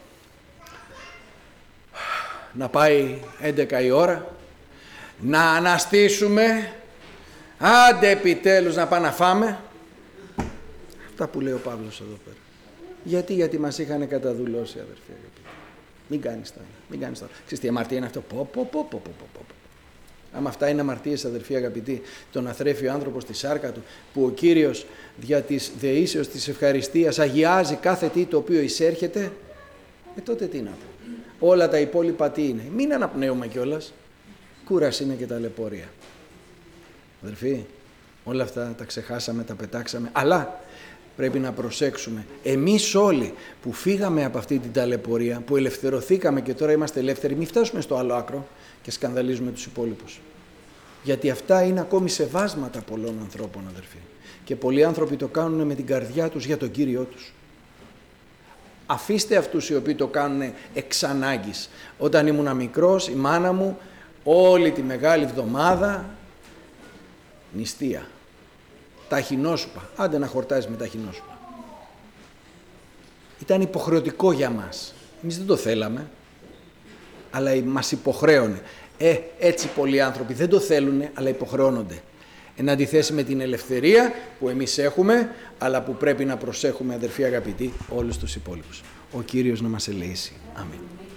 να πάει έντεκα η ώρα, να αναστήσουμε, άντε επιτέλους να πάμε να φάμε. Αυτά που λέει ο Παύλος εδώ πέρα. Γιατί, γιατί μας είχαν καταδουλώσει, αδερφοί αγαπητοί. Μην κάνεις τα μην κάνεις τα Ξέρεις τι αμαρτία είναι αυτό? Πω, πω, πω, πω, πω, πω, πω. Άμα αυτά είναι αμαρτίες, αδερφοί αγαπητοί, το να θρέφει ο άνθρωπος τη σάρκα του, που ο Κύριος δια της δεήσεως της ευχαριστίας αγιάζει κάθε τι το οποίο εισέρχεται, ε, τότε τι να πω? Όλα τα υπόλοιπα τι είναι? Μην αναπνέουμε κιόλας. Κούραση είναι και ταλαιπωρία. Αδερφοί, όλα αυτά τα ξεχάσαμε, τα πετάξαμε, αλλά πρέπει να προσέξουμε. Εμείς όλοι που φύγαμε από αυτή την ταλαιπωρία, που ελευθερωθήκαμε και τώρα είμαστε ελεύθεροι, μην φτάσουμε στο άλλο άκρο και σκανδαλίζουμε τους υπόλοιπους. Γιατί αυτά είναι ακόμη σεβάσματα πολλών ανθρώπων, αδερφοί. Και πολλοί άνθρωποι το κάνουν με την καρδιά τους για τον Κύριό τους. Αφήστε αυτούς οι οποίοι το κάνουν εξ ανάγκης. Όταν ήμουν μικρός, η μάνα μου όλη τη Μεγάλη Εβδομάδα νηστεία. Ταχινόσουπα. Άντε να χορτάζεις με ταχινόσουπα. Ήταν υποχρεωτικό για μας. Εμείς δεν το θέλαμε, αλλά μας υποχρέωνε. Ε, έτσι πολλοί άνθρωποι δεν το θέλουν, αλλά υποχρεώνονται. Εν αντιθέσει με την ελευθερία που εμείς έχουμε, αλλά που πρέπει να προσέχουμε, αδερφοί αγαπητοί, όλους τους υπόλοιπους. Ο Κύριος να μας ελεήσει. Αμήν.